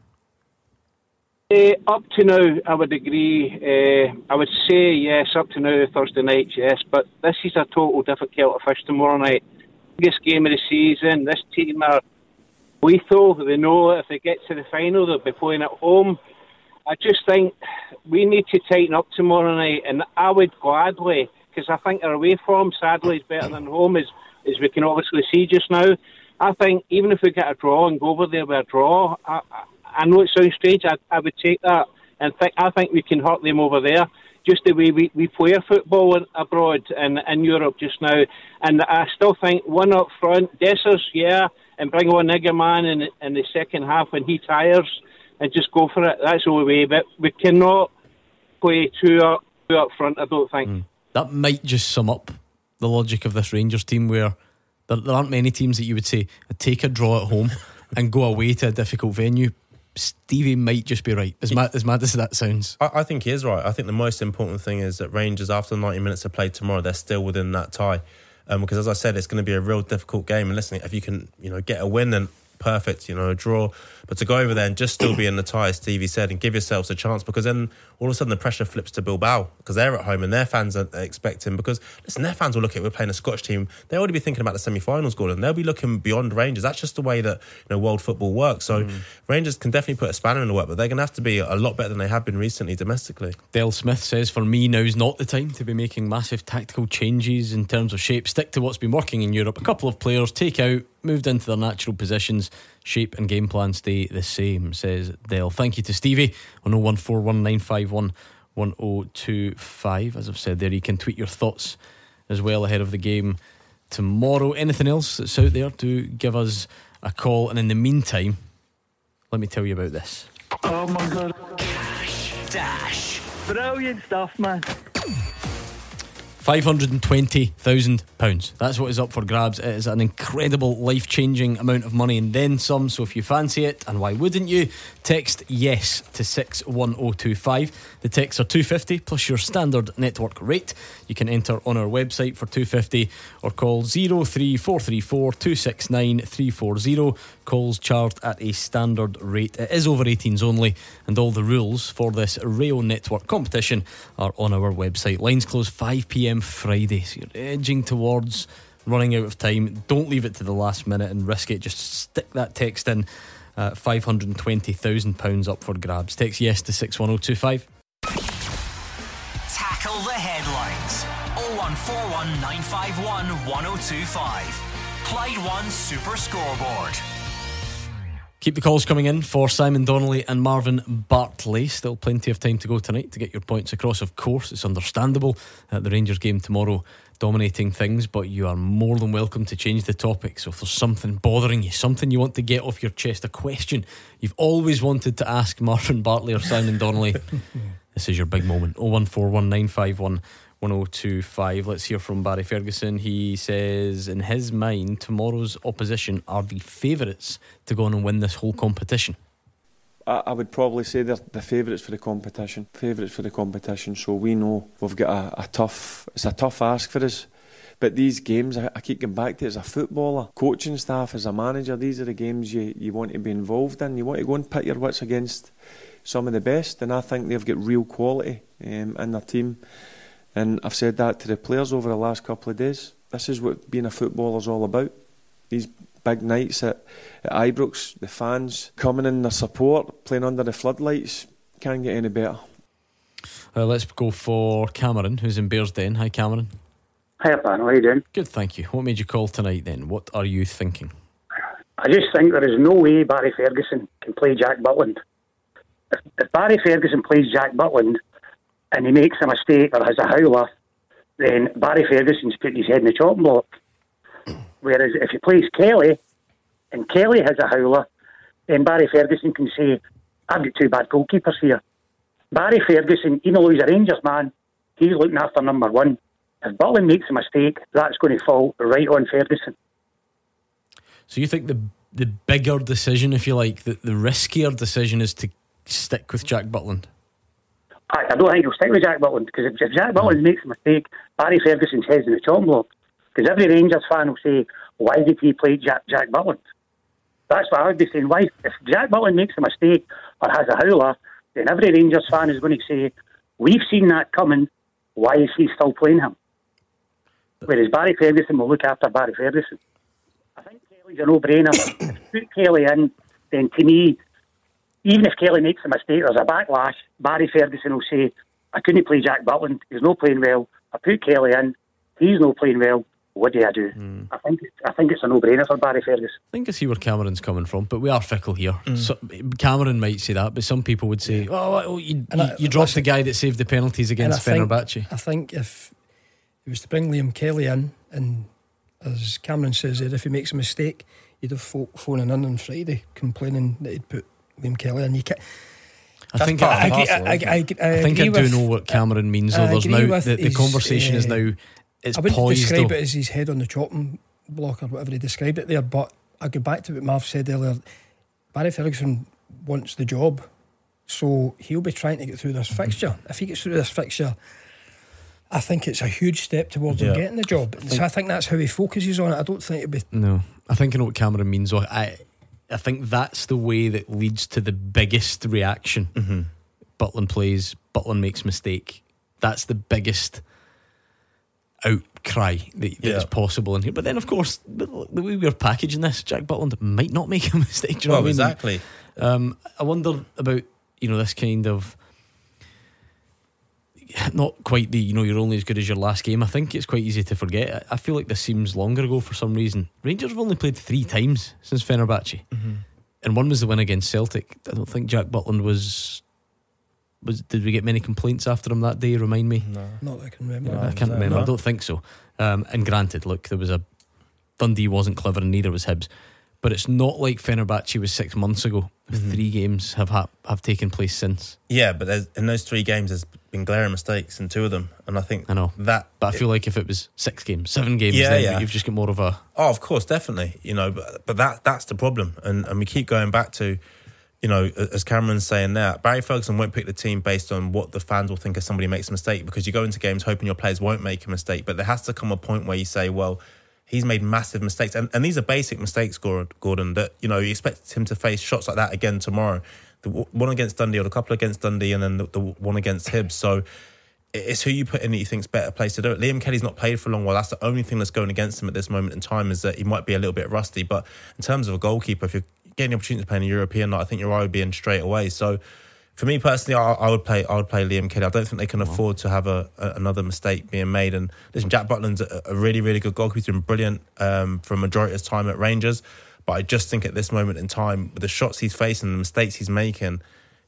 Speaker 12: Up to now, I would agree. I would say yes, up to now, Thursday night, yes. But this is a total different kettle of fish tomorrow night. Biggest game of the season. This team are lethal. They know if they get to the final, they'll be playing at home. I just think we need to tighten up tomorrow night, and I would gladly, because I think our away form, sadly, is better than home, as we can obviously see just now. I think even if we get a draw and go over there with a draw, I know it sounds strange, I would take that, and I think we can hurt them over there, just the way we play our football abroad and in Europe just now. And I still think one up front, Dessers, yeah, and bring on Iggerman in the second half when he tires, and just go for it. That's the only way. But we cannot play two up front, I don't think.
Speaker 5: That might just sum up the logic of this Rangers team, where there aren't many teams that you would say take a draw at home and go away to a difficult venue. Stevie might just be right, as mad as that sounds.
Speaker 6: I think he is right. I think the most important thing is that Rangers, after 90 minutes of play tomorrow, they're still within that tie. Because as I said, it's going to be a real difficult game. And listen, if you can, get a win, then perfect, a draw. But to go over there and just still be in the tie, as Stevie said, and give yourselves a chance, because then all of a sudden the pressure flips to Bilbao, because they're at home and their fans are expecting, because listen, their fans will look at, we're playing a Scottish team, they'll already be thinking about the semi-finals goal, and they'll be looking beyond Rangers. That's just the way that world football works. So Rangers can definitely put a spanner in the work, but they're going to have to be a lot better than they have been recently domestically.
Speaker 5: Dale Smith says, for me, now's not the time to be making massive tactical changes in terms of shape. Stick to what's been working in Europe. A couple of players take out, moved into their natural positions, shape and game plan stay the same, says Dale. Thank you to Stevie on 01419511025. As I've said there, you can tweet your thoughts as well ahead of the game tomorrow. Anything else that's out there, do give us a call. And in the meantime, let me tell you about this.
Speaker 13: Oh my God.
Speaker 4: Cash Dash.
Speaker 13: Brilliant stuff, man.
Speaker 5: £520,000. That's what is up for grabs. It is an incredible, life-changing amount of money and then some. So if you fancy it, and why wouldn't you, text yes to 61025. The texts are $2.50 plus your standard network rate. You can enter on our website for $2.50 or call 03434 269 340. Calls charged at a standard rate. It is over 18s only, and all the rules for this Rayo Network competition are on our website. Lines close 5 p.m. Friday, so you're edging towards running out of time. Don't leave it to the last minute and risk it. Just stick that text in. £520,000 up for grabs. Text yes to 61025.
Speaker 4: Tackle the headlines. 0141 951 1025. Clyde One Super Scoreboard.
Speaker 5: Keep the calls coming in for Simon Donnelly and Marvin Bartley. Still plenty of time to go tonight to get your points across. Of course, it's understandable at the Rangers game tomorrow dominating things, but you are more than welcome to change the topic. So if there's something bothering you, something you want to get off your chest, a question you've always wanted to ask Marvin Bartley or Simon Donnelly, this is your big moment. 01419511025. Let's hear from Barry Ferguson. He says in his mind tomorrow's opposition are the favourites to go on and win this whole competition.
Speaker 8: I would probably say they're the favourites for the competition. So we know we've got a tough ask for us. But these games, I keep going back to it, as a footballer, coaching staff, as a manager, these are the games you want to be involved in. You want to go and pit your wits against some of the best, and I think they've got real quality in their team. And I've said that to the players over the last couple of days. This is what being a footballer's all about. These big nights at Ibrox, the fans coming in, their support, playing under the floodlights, can't get any better.
Speaker 5: Let's go for Cameron, who's in Bearsden. Hi, Cameron.
Speaker 14: Hi, Pan. How are you doing?
Speaker 5: Good, thank you. What made you call tonight then? What are you thinking?
Speaker 14: I just think there is no way Barry Ferguson can play Jack Butland. if Barry Ferguson plays Jack Butland and he makes a mistake or has a howler, then Barry Ferguson's putting his head in the chopping block. Whereas if he plays Kelly and Kelly has a howler, then Barry Ferguson can say, I've got 2 bad goalkeepers here. Barry Ferguson, even though he's a Rangers man, he's looking after number 1. If Butland makes a mistake, that's going to fall right on Ferguson.
Speaker 5: So you think the bigger decision, if you like, the riskier decision is to stick with Jack Butland?
Speaker 14: I don't think he'll stick with Jack Butland, because if Jack Butland makes a mistake, Barry Ferguson's head's in the chopping block. Because every Rangers fan will say, why did he play Jack Butland? That's what I would be saying. Why? If Jack Butland makes a mistake or has a howler, then every Rangers fan is going to say, we've seen that coming, why is he still playing him? Whereas Barry Ferguson will look after Barry Ferguson. I think Kelly's a no-brainer. If you put Kelly in, then to me, even if Kelly makes a mistake, there's a backlash, Barry Ferguson will say, I couldn't play Jack Butland, he's not playing well. I put Kelly in, he's not playing well. What do I do? I think it's a no-brainer for Barry Ferguson.
Speaker 5: I think I see where Cameron's coming from, but we are fickle here. So Cameron might say that, but some people would say, you dropped the guy that saved the penalties against Fenerbahce.
Speaker 7: I think if he was to bring Liam Kelly in, and as Cameron says there, if he makes a mistake, you'd have folk phoning in on Friday complaining that he'd put Liam Kelly in.
Speaker 5: I think I do know what Cameron means, though. There's now the conversation is now, it's
Speaker 7: I wouldn't
Speaker 5: poised,
Speaker 7: describe
Speaker 5: though.
Speaker 7: it as his head on the chopping block or whatever he described it there, but I go back to what Marv said earlier. Barry Ferguson wants the job, so he'll be trying to get through this fixture. If he gets through this fixture, I think it's a huge step towards him getting the job. So I think that's how he focuses on it. I don't think it'll be...
Speaker 5: No, I think I know what Cameron means. I think that's the way that leads to the biggest reaction. Butland plays, Butland makes mistake. That's the biggest outcry that is possible in here. But then, of course, the way we're packaging this, Jack Butland might not make a mistake. Do you know what I mean?
Speaker 6: Exactly.
Speaker 5: I wonder about this kind of, not quite the you're only as good as your last game. I think it's quite easy to forget. I feel like this seems longer ago for some reason. Rangers have only played 3 times since Fenerbahce, and one was the win against Celtic. I don't think Jack Butland was. Did we get many complaints after him that day? Remind me.
Speaker 7: No. Not that I can remember.
Speaker 5: I can't remember. I don't think so. And granted, look, there was Dundee wasn't clever and neither was Hibs, but it's not like Fenerbahce was 6 months ago. 3 games have taken place since.
Speaker 6: Yeah, but in those 3 games there's been glaring mistakes in 2 of them, and I know that. But
Speaker 5: I feel like if it was 6 games, 7 games, then you've just got more of a.
Speaker 6: Oh, of course, definitely. But that's the problem, and we keep going back to. As Cameron's saying there, Barry Ferguson won't pick the team based on what the fans will think if somebody makes a mistake, because you go into games hoping your players won't make a mistake. But there has to come a point where you say, well, he's made massive mistakes. And these are basic mistakes, Gordon, that, you expect him to face shots like that again tomorrow. The one against Dundee, or the couple against Dundee, and then the one against Hibs. So it's who you put in that you think's better place to do it. Liam Kelly's not played for a long while. That's the only thing that's going against him at this moment in time, is that he might be a little bit rusty. But in terms of a goalkeeper, if you're getting the opportunity to play in a European night, I think your eye would be in straight away. So for me personally, I would play Liam Kelly. I don't think they can afford to have another mistake being made. And listen, Jack Butland's a really, really good goalkeeper. He's been brilliant for a majority of his time at Rangers. But I just think at this moment in time, with the shots he's facing, the mistakes he's making,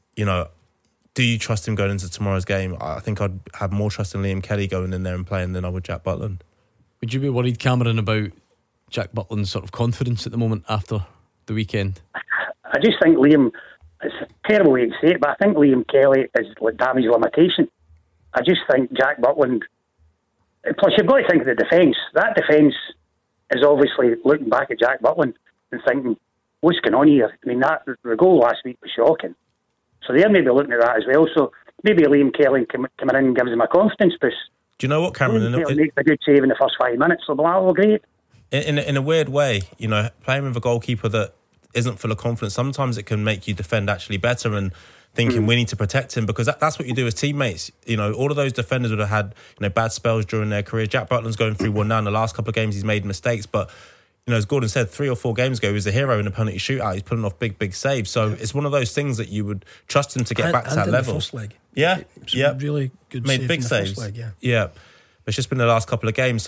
Speaker 6: do you trust him going into tomorrow's game? I think I'd have more trust in Liam Kelly going in there and playing than I would Jack Butland.
Speaker 5: Would you be worried, Cameron, about Jack Butland's sort of confidence at the moment after the weekend?
Speaker 14: I just think Liam, it's a terrible way to say it, but I think Liam Kelly is damage limitation. I just think Jack Butland, plus you've got to think of the defence. That defence is obviously looking back at Jack Butland and thinking, what's going on here? I mean, the goal last week was shocking. So they're maybe looking at that as well. So maybe Liam Kelly coming in and gives him a confidence boost.
Speaker 6: Do you know what, Cameron?
Speaker 14: Liam Kelly makes a good save in the first 5 minutes, so great.
Speaker 6: In a weird way, playing with a goalkeeper that isn't full of confidence, sometimes it can make you defend actually better and thinking we need to protect him, because that's what you do as teammates. All of those defenders would have had bad spells during their career. Jack Butland's going through one now. In the last couple of games he's made mistakes, but as Gordon said, 3 or 4 games ago he was a hero in a penalty shootout. He's putting off big saves, so it's one of those things that you would trust him to get back to that level.
Speaker 7: The first leg.
Speaker 6: Yeah,
Speaker 7: Really good
Speaker 6: made
Speaker 7: save
Speaker 6: big
Speaker 7: in the
Speaker 6: saves.
Speaker 7: first leg,
Speaker 6: yeah. But it's just been the last couple of games. So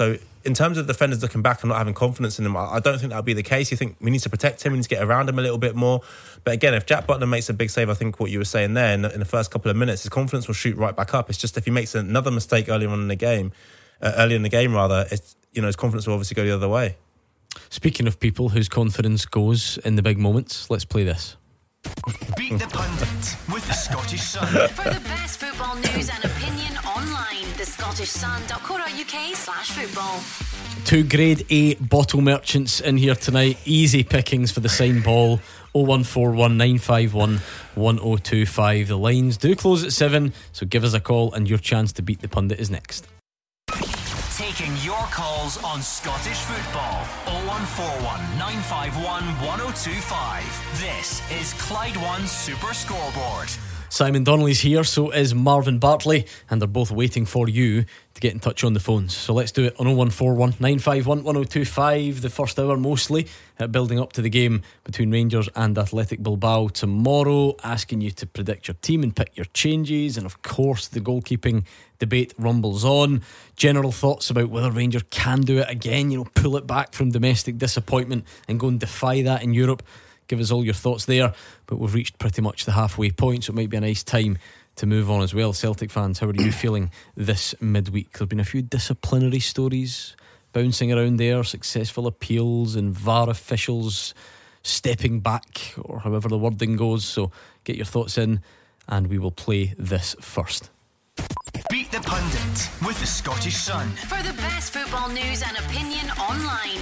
Speaker 6: in terms of defenders looking back and not having confidence in him, I don't think that would be the case. You think we need to protect him, we need to get around him a little bit more. But again, if Jack Butland makes a big save, I think what you were saying there in the first couple of minutes, his confidence will shoot right back up. It's just if he makes another mistake earlier in the game, it's, his confidence will obviously go the other way.
Speaker 5: Speaking of people whose confidence goes in the big moments, let's play this.
Speaker 4: Beat the Pundit with the Scottish Sun.
Speaker 15: For the best football news and opinion online, thescottishsun.co.uk/football.
Speaker 5: 2 Grade A bottle merchants in here tonight. Easy pickings for the signed ball. 0141 951 1025. The lines do close at 7, so give us a call and your chance to beat the pundit is next.
Speaker 4: Taking your calls on Scottish football. 0141 951 1025. This is Clyde One Super Scoreboard.
Speaker 5: Simon Donnelly's here, so is Marvin Bartley, and they're both waiting for you to get in touch on the phones. So let's do it on 0141 951 1025. The first hour mostly building up to the game between Rangers and Athletic Bilbao tomorrow, asking you to predict your team and pick your changes, and of course the goalkeeping debate rumbles on. General thoughts about whether Rangers can do it again, pull it back from domestic disappointment and go and defy that in Europe. Give us all your thoughts there. But we've reached pretty much the halfway point, so it might be a nice time to move on as well. Celtic fans, how are you feeling this midweek? There have been a few disciplinary stories bouncing around there, successful appeals and VAR officials stepping back, or however the wording goes. So get your thoughts in and we will play this first.
Speaker 4: Beat the Pundit with the Scottish Sun.
Speaker 15: For the best football news and opinion online,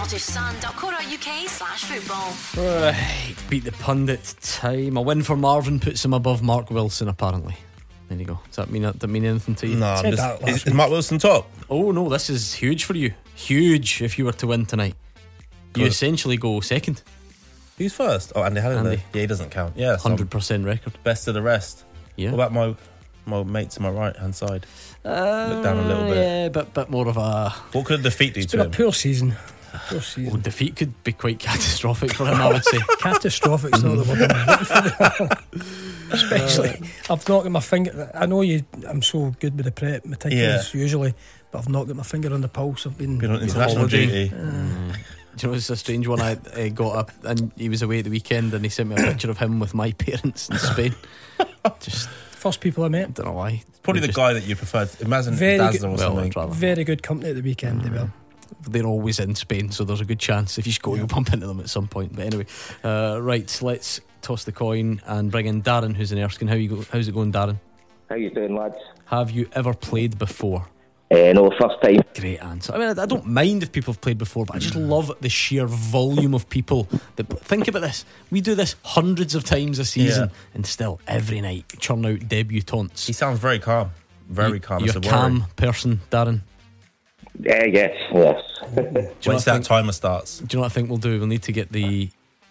Speaker 15: thescottishsun.co.uk/football.
Speaker 5: Right, beat the pundit time. A win for Marvin puts him above Mark Wilson, apparently. There you go. Does that mean anything to you?
Speaker 6: No, is Mark Wilson top?
Speaker 5: Oh no, this is huge for you. Huge if you were to win tonight. You essentially go second.
Speaker 6: Who's first? Oh, Andy Halliday. Yeah, he doesn't count. Yeah,
Speaker 5: 100% record.
Speaker 6: Best of the rest.
Speaker 5: Yeah.
Speaker 6: What about my mate to my right hand side? Look down a little bit.
Speaker 5: Yeah, but more of a.
Speaker 6: What could a defeat do
Speaker 7: It's
Speaker 6: to
Speaker 7: been
Speaker 6: him?
Speaker 7: a poor season. Well,
Speaker 5: defeat could be quite catastrophic for him, I would say.
Speaker 7: Catastrophic's not the word I'm looking for. Especially, I've not got my finger. I know I'm so good with the prep, meticulous usually, but I've not got my finger on the pulse. I've been
Speaker 6: on international duty.
Speaker 5: Do you know, it's a strange one. I got up and he was away at the weekend and he sent me a picture of him with my parents in Spain. Just
Speaker 7: first people I met.
Speaker 5: Don't know why.
Speaker 6: Probably the guy that you preferred. Imagine Dazzler or something.
Speaker 7: Very good company at the weekend. They were.
Speaker 5: They're always in Spain, so there's a good chance if you go, you'll bump into them at some point. But anyway, right, let's toss the coin and bring in Darren, who's in Erskine. How's it going, Darren?
Speaker 16: How you doing, lads?
Speaker 5: Have you ever played before?
Speaker 16: No, first time.
Speaker 5: Great answer. I mean, I don't mind if people have played before, but I just love the sheer volume of people that think about this. We do this hundreds of times a season, and still every night churn out debutantes.
Speaker 6: He sounds very calm. Very calm.
Speaker 5: You're a calm person, Darren.
Speaker 16: Yes.
Speaker 6: Once that timer starts.
Speaker 5: Do you know what I think we'll do? We'll need to get the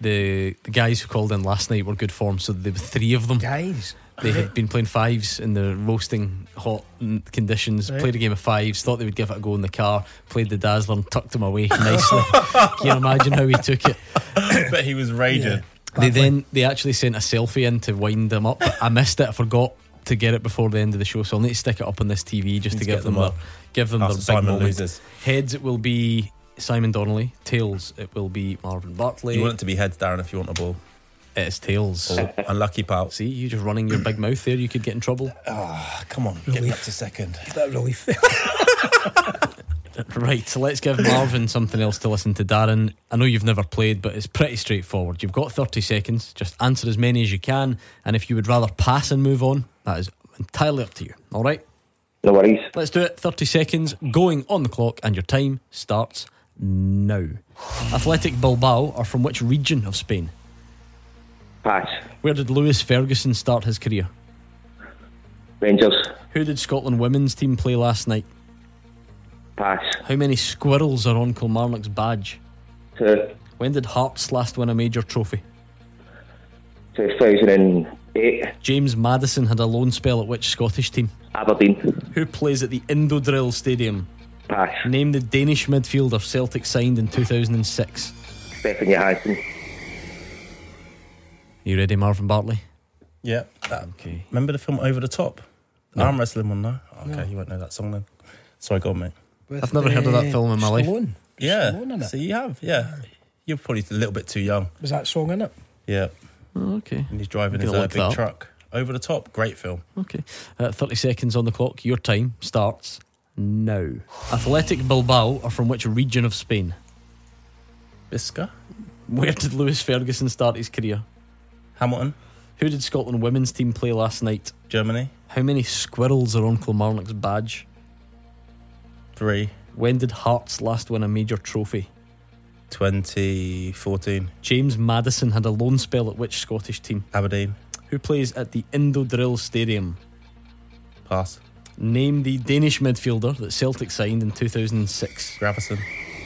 Speaker 5: guys who called in last night were good form, so there were 3 of them.
Speaker 7: Guys.
Speaker 5: They had been playing fives in the roasting hot conditions, played a game of fives, thought they would give it a go in the car, played the Dazzler and tucked him away nicely. Can you imagine how he took it?
Speaker 6: But he was raging.
Speaker 5: They actually sent a selfie in to wind them up. I missed it. I forgot to get it before the end of the show, so I'll need to stick it up on this TV just to give them their big moment.
Speaker 6: Loses.
Speaker 5: Heads, it will be Simon Donnelly. Tails, it will be Marvin Bartley.
Speaker 6: You want it to be heads, Darren, if you want a ball.
Speaker 5: It's tails.
Speaker 6: Unlucky, pal.
Speaker 5: See, you just running your big mouth there, you could get in trouble.
Speaker 6: Come on, get me up to second.
Speaker 7: That relief.
Speaker 5: Right, so let's give Marvin something else to listen to. Darren, I know you've never played, but it's pretty straightforward. You've got 30 seconds. Just answer as many as you can, and if you would rather pass and move on, that is entirely up to you. Alright?
Speaker 16: No worries.
Speaker 5: Let's do it. 30 seconds going on the clock, and your time starts now. Athletic Bilbao are from which region of Spain?
Speaker 16: Pass.
Speaker 5: Where did Lewis Ferguson start his career?
Speaker 16: Rangers.
Speaker 5: Who did Scotland women's team play last night?
Speaker 16: Pass.
Speaker 5: How many squirrels are on Kilmarnock's badge?
Speaker 16: 2.
Speaker 5: When did Hearts last win a major trophy?
Speaker 16: 2008.
Speaker 5: James Maddison had a loan spell at which Scottish team?
Speaker 16: Aberdeen.
Speaker 5: Who plays at the Indodrill Stadium?
Speaker 16: Pass.
Speaker 5: Name the Danish midfielder Celtic signed in 2006.
Speaker 16: Stefan Johansson.
Speaker 5: You ready, Marvin Bartley?
Speaker 6: Yeah.
Speaker 5: Okay.
Speaker 6: Remember the film Over the Top?
Speaker 5: No.
Speaker 6: Arm wrestling one, no? Okay, you won't know that song then. Sorry, go on, mate.
Speaker 5: I've never heard of that film in my life.
Speaker 7: Stallone.
Speaker 6: Yeah.
Speaker 7: Stallone in it.
Speaker 6: So you have, yeah. You're probably a little bit too young.
Speaker 7: Was that song in it?
Speaker 6: Yeah.
Speaker 5: Oh, okay.
Speaker 6: And he's driving
Speaker 5: I'm
Speaker 6: his
Speaker 5: gonna look
Speaker 6: big
Speaker 5: that up.
Speaker 6: truck. Over the top. Great film.
Speaker 5: Okay. 30 seconds on the clock. Your time starts now. Athletic Bilbao are from which region of Spain?
Speaker 6: Bisca?
Speaker 5: Where did Lewis Ferguson start his career?
Speaker 6: Hamilton?
Speaker 5: Who did Scotland women's team play last night?
Speaker 6: Germany?
Speaker 5: How many squirrels are on Kilmarnock's badge?
Speaker 6: 3.
Speaker 5: When did Hearts last win a major trophy?
Speaker 6: 2014.
Speaker 5: James Maddison had a loan spell at which Scottish team?
Speaker 6: Aberdeen.
Speaker 5: Who plays at the Indodrill Stadium?
Speaker 6: Pass.
Speaker 5: Name the Danish midfielder that Celtic signed in 2006.
Speaker 6: Gravison.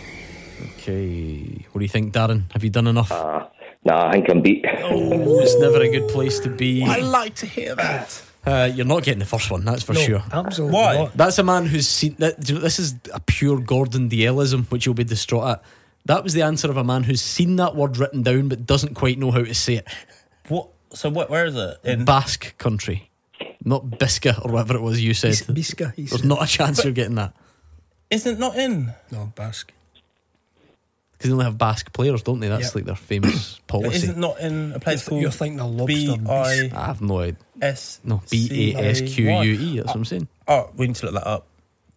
Speaker 5: Okay. What do you think, Darren? Have you done enough?
Speaker 16: Nah, I think I'm beat.
Speaker 5: Oh, it's never a good place to be.
Speaker 6: I like to hear that.
Speaker 5: You're not getting the first one, that's for sure.
Speaker 7: Absolutely.
Speaker 6: Why?
Speaker 7: Not.
Speaker 5: That's a man who's seen that. Do you know, this is a pure Gordon Dielism, which you'll be distraught at. That was the answer of a man who's seen that word written down but doesn't quite know how to say it.
Speaker 6: What? So where is it? In
Speaker 5: Basque country, not Bisca or whatever it was you said.
Speaker 7: Bisca.
Speaker 5: There's not a chance you're getting that
Speaker 6: Isn't it not in?
Speaker 7: No, Basque.
Speaker 5: because they only have Basque players, don't they? That's
Speaker 7: Yep.
Speaker 5: like their famous policy.
Speaker 6: Isn't it not in a place called
Speaker 7: You're thinking of lobster.
Speaker 6: B-I-S?
Speaker 5: I have no idea. No,
Speaker 6: C-A-Y.
Speaker 5: BASQUE. That's what I'm saying.
Speaker 6: Oh, we need to look that up.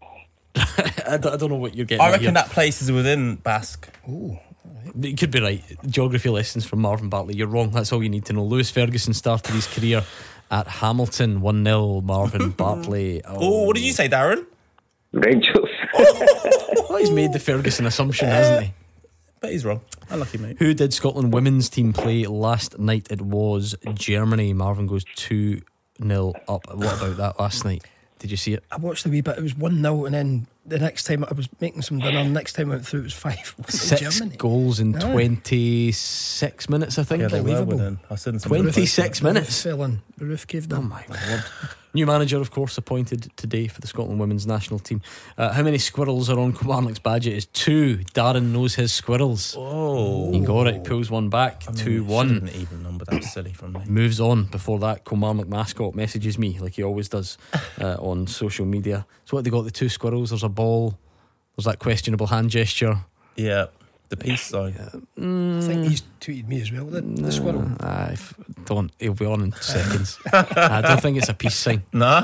Speaker 5: I don't know what you're getting.
Speaker 6: I
Speaker 5: at
Speaker 6: reckon
Speaker 5: here.
Speaker 6: that place is within Basque.
Speaker 7: Ooh.
Speaker 5: You could be right. Geography lessons from Marvin Bartley. You're wrong. That's all you need to know. Lewis Ferguson started his career at Hamilton. 1-0. Marvin Bartley.
Speaker 6: Oh, what did you say, Darren?
Speaker 16: Rangers.
Speaker 5: Well, he's made the Ferguson assumption, hasn't he?
Speaker 6: But he's wrong. Unlucky, mate.
Speaker 5: Who did Scotland women's team play last night? It was Germany. Marvin goes 2-0 up. What about that last night? Did you see it?
Speaker 7: I watched the wee bit. It was 1-0, and then the next time I was making some dinner. Next time I went through, it was 5-1 in
Speaker 5: 6
Speaker 7: Germany.
Speaker 5: goals in
Speaker 7: Aye.
Speaker 5: 26 minutes, I think.
Speaker 6: Yeah, they were
Speaker 7: Unbelievable.
Speaker 6: winning. I was seeing some
Speaker 5: 26 minutes.
Speaker 7: Fell in. The roof caved in.
Speaker 5: Oh my lord. New manager, of course, appointed today for the Scotland women's national team. How many squirrels are on Kilmarnock's badge? It is 2. Darren knows his squirrels.
Speaker 6: Oh,
Speaker 5: He got it. Pulls one back. 2-1.
Speaker 6: An even number. That was silly from me.
Speaker 5: Moves on. Before that, Kilmarnock mascot messages me like he always does on social media. So what, they got the 2 squirrels? There's a ball. There's that questionable hand gesture.
Speaker 6: Yeah, the peace sign.
Speaker 7: I think he's tweeted me as well. The squirrel.
Speaker 5: Don't. He'll be on in seconds. I don't think it's a peace sign.
Speaker 6: Nah.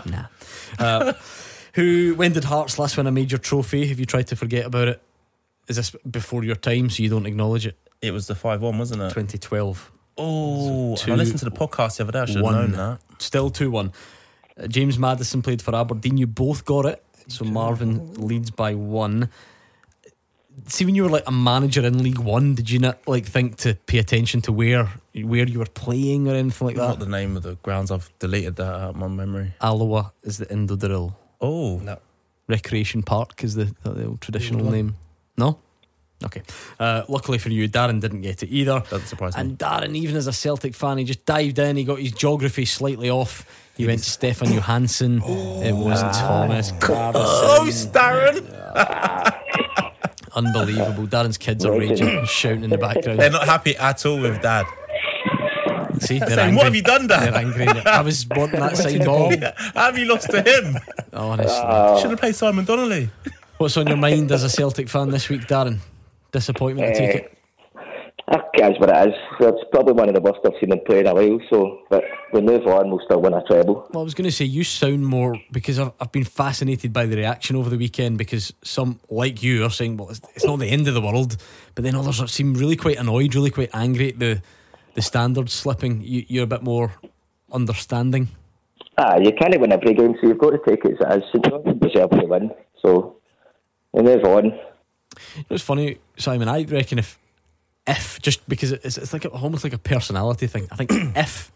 Speaker 5: When did Hearts last win a major trophy? Have you tried to forget about it? Is this before your time, so you don't acknowledge it?
Speaker 6: It was the 5-1, wasn't it?
Speaker 5: 2012.
Speaker 6: Oh,
Speaker 5: So
Speaker 6: I listened to the podcast the other day. I should have
Speaker 5: 2-1.
Speaker 6: known that.
Speaker 5: Still 2-1. James Maddison played for Aberdeen. You both got it. So Marvin leads by 1. See, when you were like a manager in League One, did you not like think to pay attention to where you were playing or anything like that?
Speaker 6: Not the name of the grounds. I've deleted that out of my memory.
Speaker 5: Alloa is the Indodrill.
Speaker 6: Oh,
Speaker 7: No.
Speaker 5: Recreation Park is the old traditional name. No? Okay. Luckily for you, Darren didn't get it either.
Speaker 6: Doesn't surprise me.
Speaker 5: And Darren, even as a Celtic fan, he just dived in. He got his geography slightly off. He went Stefan Johansson. It was Thomas Carlson.
Speaker 6: Darren.
Speaker 5: Unbelievable. Darren's kids are raging, shouting in the background.
Speaker 6: They're not happy at all with Dad.
Speaker 5: See, they're
Speaker 6: Saying,
Speaker 5: angry.
Speaker 6: what have you done, Dad?
Speaker 5: They're angry. I was wanting that signed ball.
Speaker 6: Have you lost to him?
Speaker 5: Honestly.
Speaker 6: Should have played Simon Donnelly.
Speaker 5: What's on your mind as a Celtic fan this week, Darren? Disappointment, I take it?
Speaker 16: That's what it is. It's probably one of the worst I've seen him play in a while, so but we move on, we'll still win a treble.
Speaker 5: Well, I was going to say, you sound more, because I've been fascinated by the reaction over the weekend, because some, like you, are saying, well, it's not the end of the world, but then others seem really quite annoyed, really quite angry at the standards slipping. You're a bit more understanding.
Speaker 16: You can't win every game, so you've got to take it as it is. St Johnstone deserve to win, so we move on.
Speaker 5: It's funny, Simon, I reckon if just because it's like almost like a personality thing, I think if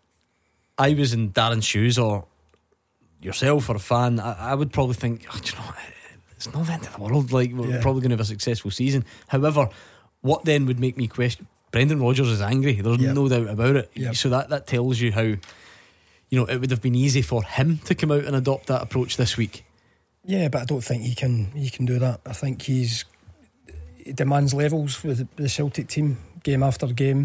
Speaker 5: I was in Darren's shoes, or yourself or a fan, I would probably think, oh, do you know what? It's not the end of the world, like we're probably going to have a successful season. However, what then would make me question, Brendan Rodgers is angry, there's no doubt about it. So that tells you how, it would have been easy for him to come out and adopt that approach this week.
Speaker 7: Yeah, but I don't think he can do that. I think he demands levels with the Celtic team game after game.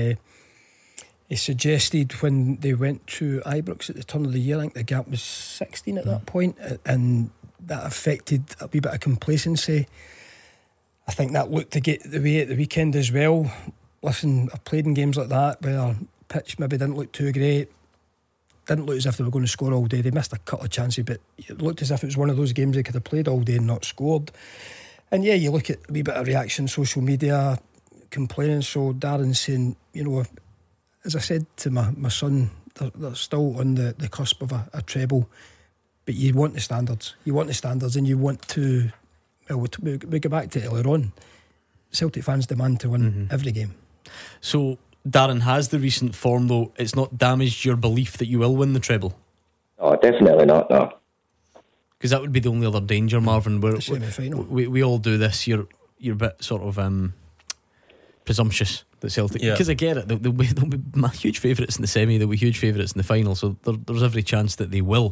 Speaker 7: He suggested when they went to Ibrox at the turn of the year, I think the gap was 16 at that point, and that affected a wee bit of complacency. I think that looked to get the way at the weekend as well. Listen, I've played in games like that where pitch maybe didn't look too great, didn't look as if they were going to score all day. They missed a couple of chances, but it looked as if it was one of those games they could have played all day and not scored. And yeah, you look at a wee bit of reaction, social media, complaining. So Darren's saying, you know, as I said to my son, they're still on the cusp of a treble, but you want the standards. You want the standards, and you want to. Well, we go back to it earlier on. Celtic fans demand to win every game.
Speaker 5: So, Darren, has the recent form, though, it's not damaged your belief that you will win the treble?
Speaker 16: Oh, definitely not, no.
Speaker 5: Because that would be the only other danger, Marvin.
Speaker 7: Semi-final.
Speaker 5: We all do this. You're a bit sort of presumptuous that Celtic, because I get it, they'll be my huge favourites in the semi, they'll be huge favourites in the final, so there's every chance that they will.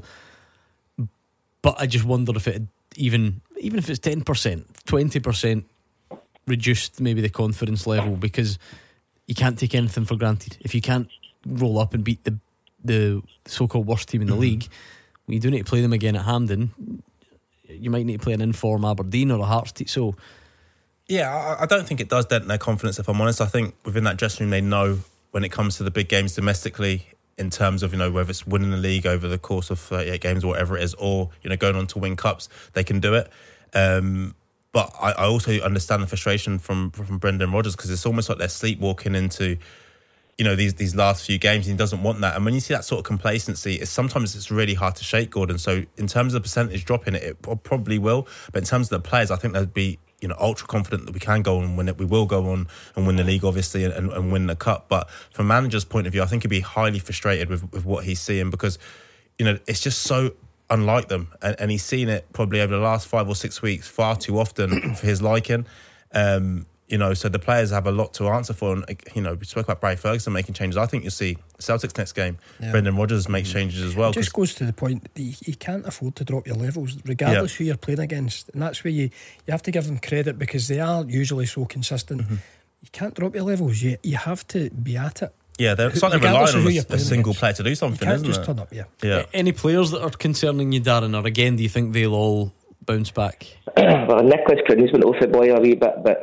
Speaker 5: But I just wonder if it, even if it's 10%, 20% reduced maybe the confidence level, because you can't take anything for granted. If you can't roll up and beat the so-called worst team in the league, when you do need to play them again at Hampden, you might need to play an inform Aberdeen or a Hearts team. So
Speaker 6: yeah, I don't think it does dent their confidence, if I'm honest. I think within that dressing room they know when it comes to the big games domestically, in terms of, you know, whether it's winning the league over the course of 38 games or whatever it is, or, you know, going on to win cups, they can do it. But I also understand the frustration from Brendan Rodgers, because it's almost like they're sleepwalking into, you know, these last few games, and he doesn't want that. And when you see that sort of complacency, sometimes it's really hard to shake, Gordon. So in terms of the percentage drop in it probably will. But in terms of the players, I think they'd be, you know, ultra confident that we can go and win it. We will go on and win the league, obviously, and win the cup. But from a manager's point of view, I think he'd be highly frustrated with what he's seeing, because, you know, it's just so unlike them, and he's seen it probably over the last 5 or 6 weeks far too often for his liking. You know, so the players have a lot to answer for. And, you know, we spoke about Barry Ferguson making changes. I think you'll see Celtic's next game, Brendan Rodgers make changes as well.
Speaker 7: It just goes to the point that you can't afford to drop your levels, regardless who you're playing against. And that's where you have to give them credit, because they are usually so consistent. You can't drop your levels. You have to be at it.
Speaker 6: Yeah, it's like they're relying on a single player to do something, isn't it? You can't just
Speaker 7: turn up, yeah.
Speaker 5: Any players that are concerning you, Darren, or again, do you think they'll all bounce back?
Speaker 16: Well, Nicholas Critton's went off the boy a wee bit, but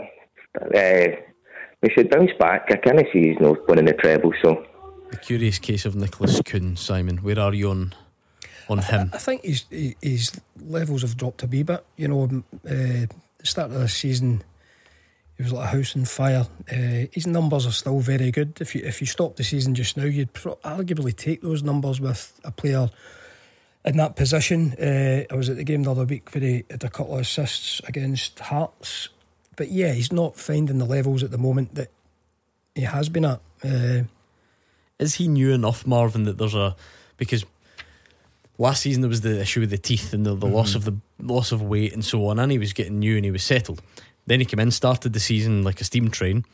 Speaker 16: we should bounce back. I kind of see he's not winning the treble, so.
Speaker 5: The curious case of Nicholas Kuhn, Simon. Where are you on him?
Speaker 7: I think his levels have dropped a wee bit. You know, the start of the season, he was like a house on fire. His numbers are still very good. If you stop the season just now, you'd arguably take those numbers with a player in that position. I was at the game the other week where he had a couple of assists against Hearts. But yeah, he's not finding the levels at the moment that he has been at.
Speaker 5: Is he new enough, Marvin, that there's because last season there was the issue with the teeth and the loss of weight and so on, and he was getting new and he was settled. Then he came in, started the season like a steam train.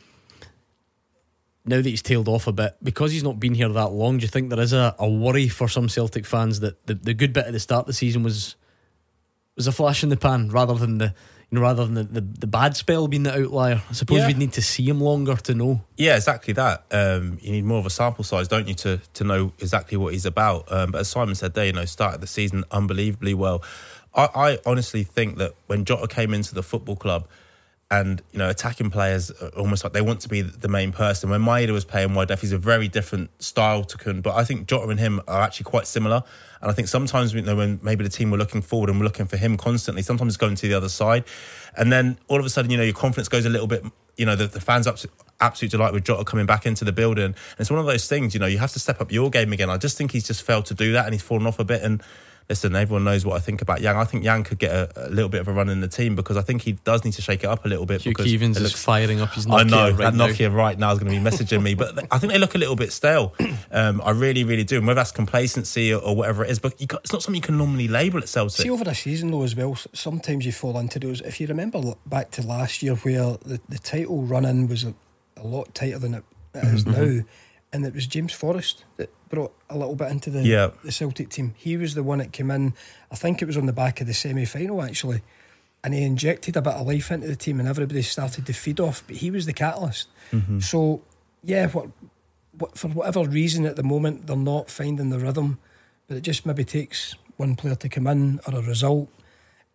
Speaker 5: Now that he's tailed off a bit, because he's not been here that long, do you think there is a worry for some Celtic fans that the good bit at the start of the season was a flash in the pan rather than the bad spell being the outlier? I suppose we'd need to see him longer to know. Yeah, exactly that. You need more of a sample size, don't you, to know exactly what he's about. But as Simon said there, you know, started the season unbelievably well. I honestly think that when Jota came into the football club, and, you know, attacking players almost like they want to be the main person. When Maeda was playing wide left, he's a very different style to Kuhn, but I think Jota and him are actually quite similar. And I think sometimes, you know, when maybe the team were looking forward and were looking for him constantly, sometimes it's going to the other side. And then all of a sudden, you know, your confidence goes a little bit, you know, the fans absolute delight with Jota coming back into the building. And it's one of those things, you know, you have to step up your game again. I just think he's just failed to do that, and he's fallen off a bit. And listen, everyone knows what I think about Yang. I think Yang could get a little bit of a run in the team, because I think he does need to shake it up a little bit. Hugh Keevins is firing up his Nokia.
Speaker 6: I know,
Speaker 5: right
Speaker 6: that
Speaker 5: now.
Speaker 6: Nokia right now is going to be messaging me, but I think they look a little bit stale. I really, really do. And whether that's complacency or whatever it is, but it's not something you can normally label at Celtic.
Speaker 7: See, over the season though as well, sometimes you fall into those. If you remember back to last year, where the title run-in was a lot tighter than it is now, and it was James Forrest that brought a little bit into the Celtic team. He was the one that came in, I think it was on the back of the semi-final actually, and he injected a bit of life into the team, and everybody started to feed off, but he was the catalyst. So yeah, what for whatever reason at the moment they're not finding the rhythm, but it just maybe takes one player to come in or a result,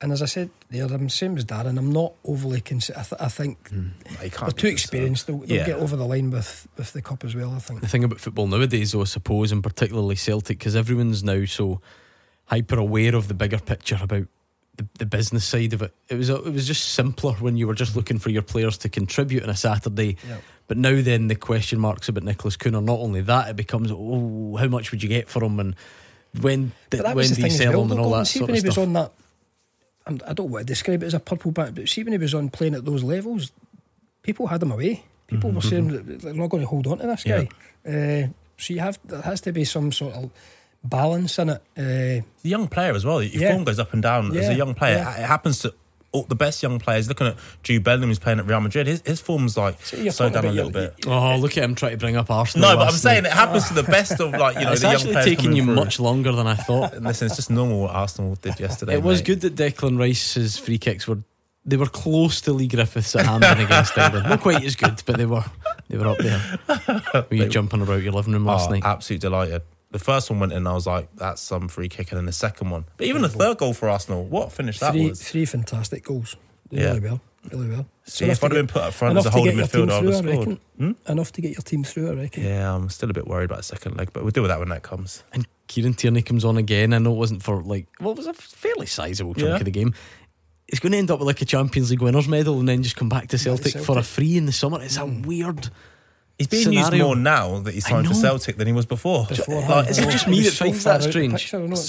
Speaker 7: And as I said there, I'm the same as Darren. I'm not overly I think they're too experienced. They'll get over the line with the cup as well, I think.
Speaker 5: The thing about football nowadays, though, I suppose, and particularly Celtic, because everyone's now so hyper aware of the bigger picture about the business side of it. It was just simpler when you were just looking for your players to contribute on a Saturday.
Speaker 7: Yep.
Speaker 5: But now then the question marks about Nicholas Cooner, not only that, it becomes, how much would you get for him, and when do you sell him, and all that sort of stuff.
Speaker 7: On that, I don't want to describe it as a purple back, but see when he was on playing at those levels, people had him away. People were saying that they're not going to hold on to this guy. So there has to be some sort of balance in it.
Speaker 6: He's a young player as well. Your form goes up and down as a young player. It happens to all the best young players. Looking at Jude Bellingham, who's playing at Real Madrid, his form's like so down a little bit.
Speaker 5: Oh, look at him trying to bring up Arsenal.
Speaker 6: No, but I'm saying it happens to the best of, like,
Speaker 5: it's
Speaker 6: the young
Speaker 5: actually
Speaker 6: players.
Speaker 5: taking you
Speaker 6: through.
Speaker 5: much longer than I thought.
Speaker 6: Listen, it's just normal what Arsenal did yesterday.
Speaker 5: It was good that Declan Rice's free kicks were close to Lee Griffiths at Hampden against England. Not quite as good, but they were up there. Were you jumping about your living room last night?
Speaker 6: Absolutely delighted. The first one went in and I was like, that's some free kick, and then the second one. But even the third goal for Arsenal, what finish that was.
Speaker 7: Three fantastic goals. Really well.
Speaker 6: See, if I'd have been put up front as a holding midfielder, I would have scored.
Speaker 7: Enough to get your team through, I reckon.
Speaker 6: Yeah, I'm still a bit worried about the second leg, but we'll deal with that when that comes.
Speaker 5: And Kieran Tierney comes on again. I know it wasn't for it was a fairly sizable chunk of the game. He's going to end up with like a Champions League winners medal and then just come back to Celtic for a free in the summer. It's a weird.
Speaker 6: He's being used more now that he's signed for Celtic than he was before.
Speaker 5: Is it just me that finds that strange?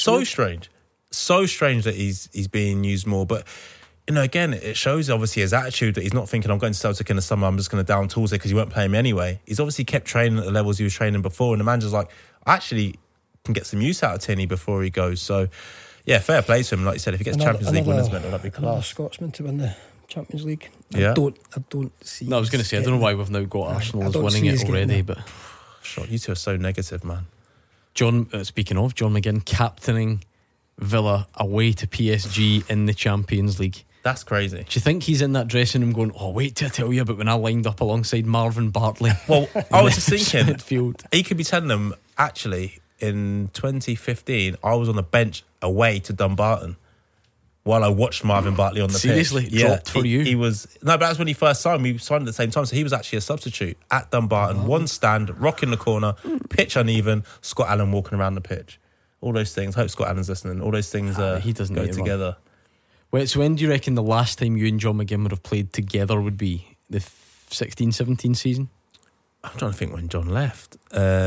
Speaker 6: So strange that he's being used more. But again, it shows obviously his attitude that he's not thinking, I'm going to Celtic in the summer, I'm just going to down tools it because you won't play him anyway. He's obviously kept training at the levels he was training before, and the manager's like, I actually can get some use out of Tierney before he goes. So yeah, fair play to him. Like you said, if he gets Champions League winners medal, that'd be class.
Speaker 7: Another Scotsman to win the Champions League.
Speaker 6: Yeah.
Speaker 7: I don't see.
Speaker 5: No, I was going to say, I don't know why we've now got Arsenal as winning it already, but
Speaker 6: sure, you two are so negative, man.
Speaker 5: John, speaking of John McGinn, captaining Villa away to PSG in the Champions League.
Speaker 6: That's crazy.
Speaker 5: Do you think he's in that dressing room going, wait till I tell you about when I lined up alongside Marvin Bartley?
Speaker 6: Well, I was just thinking,
Speaker 5: midfield.
Speaker 6: He could be telling them, actually, in 2015, I was on the bench away to Dumbarton while I watched Marvin Bartley on the
Speaker 5: Seriously,
Speaker 6: pitch.
Speaker 5: dropped for you?
Speaker 6: He was. No, but that's when he first signed. We signed at the same time, so he was actually a substitute at Dumbarton. One stand, rock in the corner, pitch uneven, Scott Allen walking around the pitch. All those things. Hope Scott Allen's listening. All those things
Speaker 5: he doesn't
Speaker 6: go together.
Speaker 5: Wait, so when do you reckon the last time you and John McGinn would have played together would be? The 16-17 season?
Speaker 6: I'm trying to think when John left.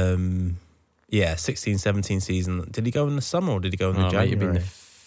Speaker 6: 16-17 season. Did he go in the summer or did he go in the January?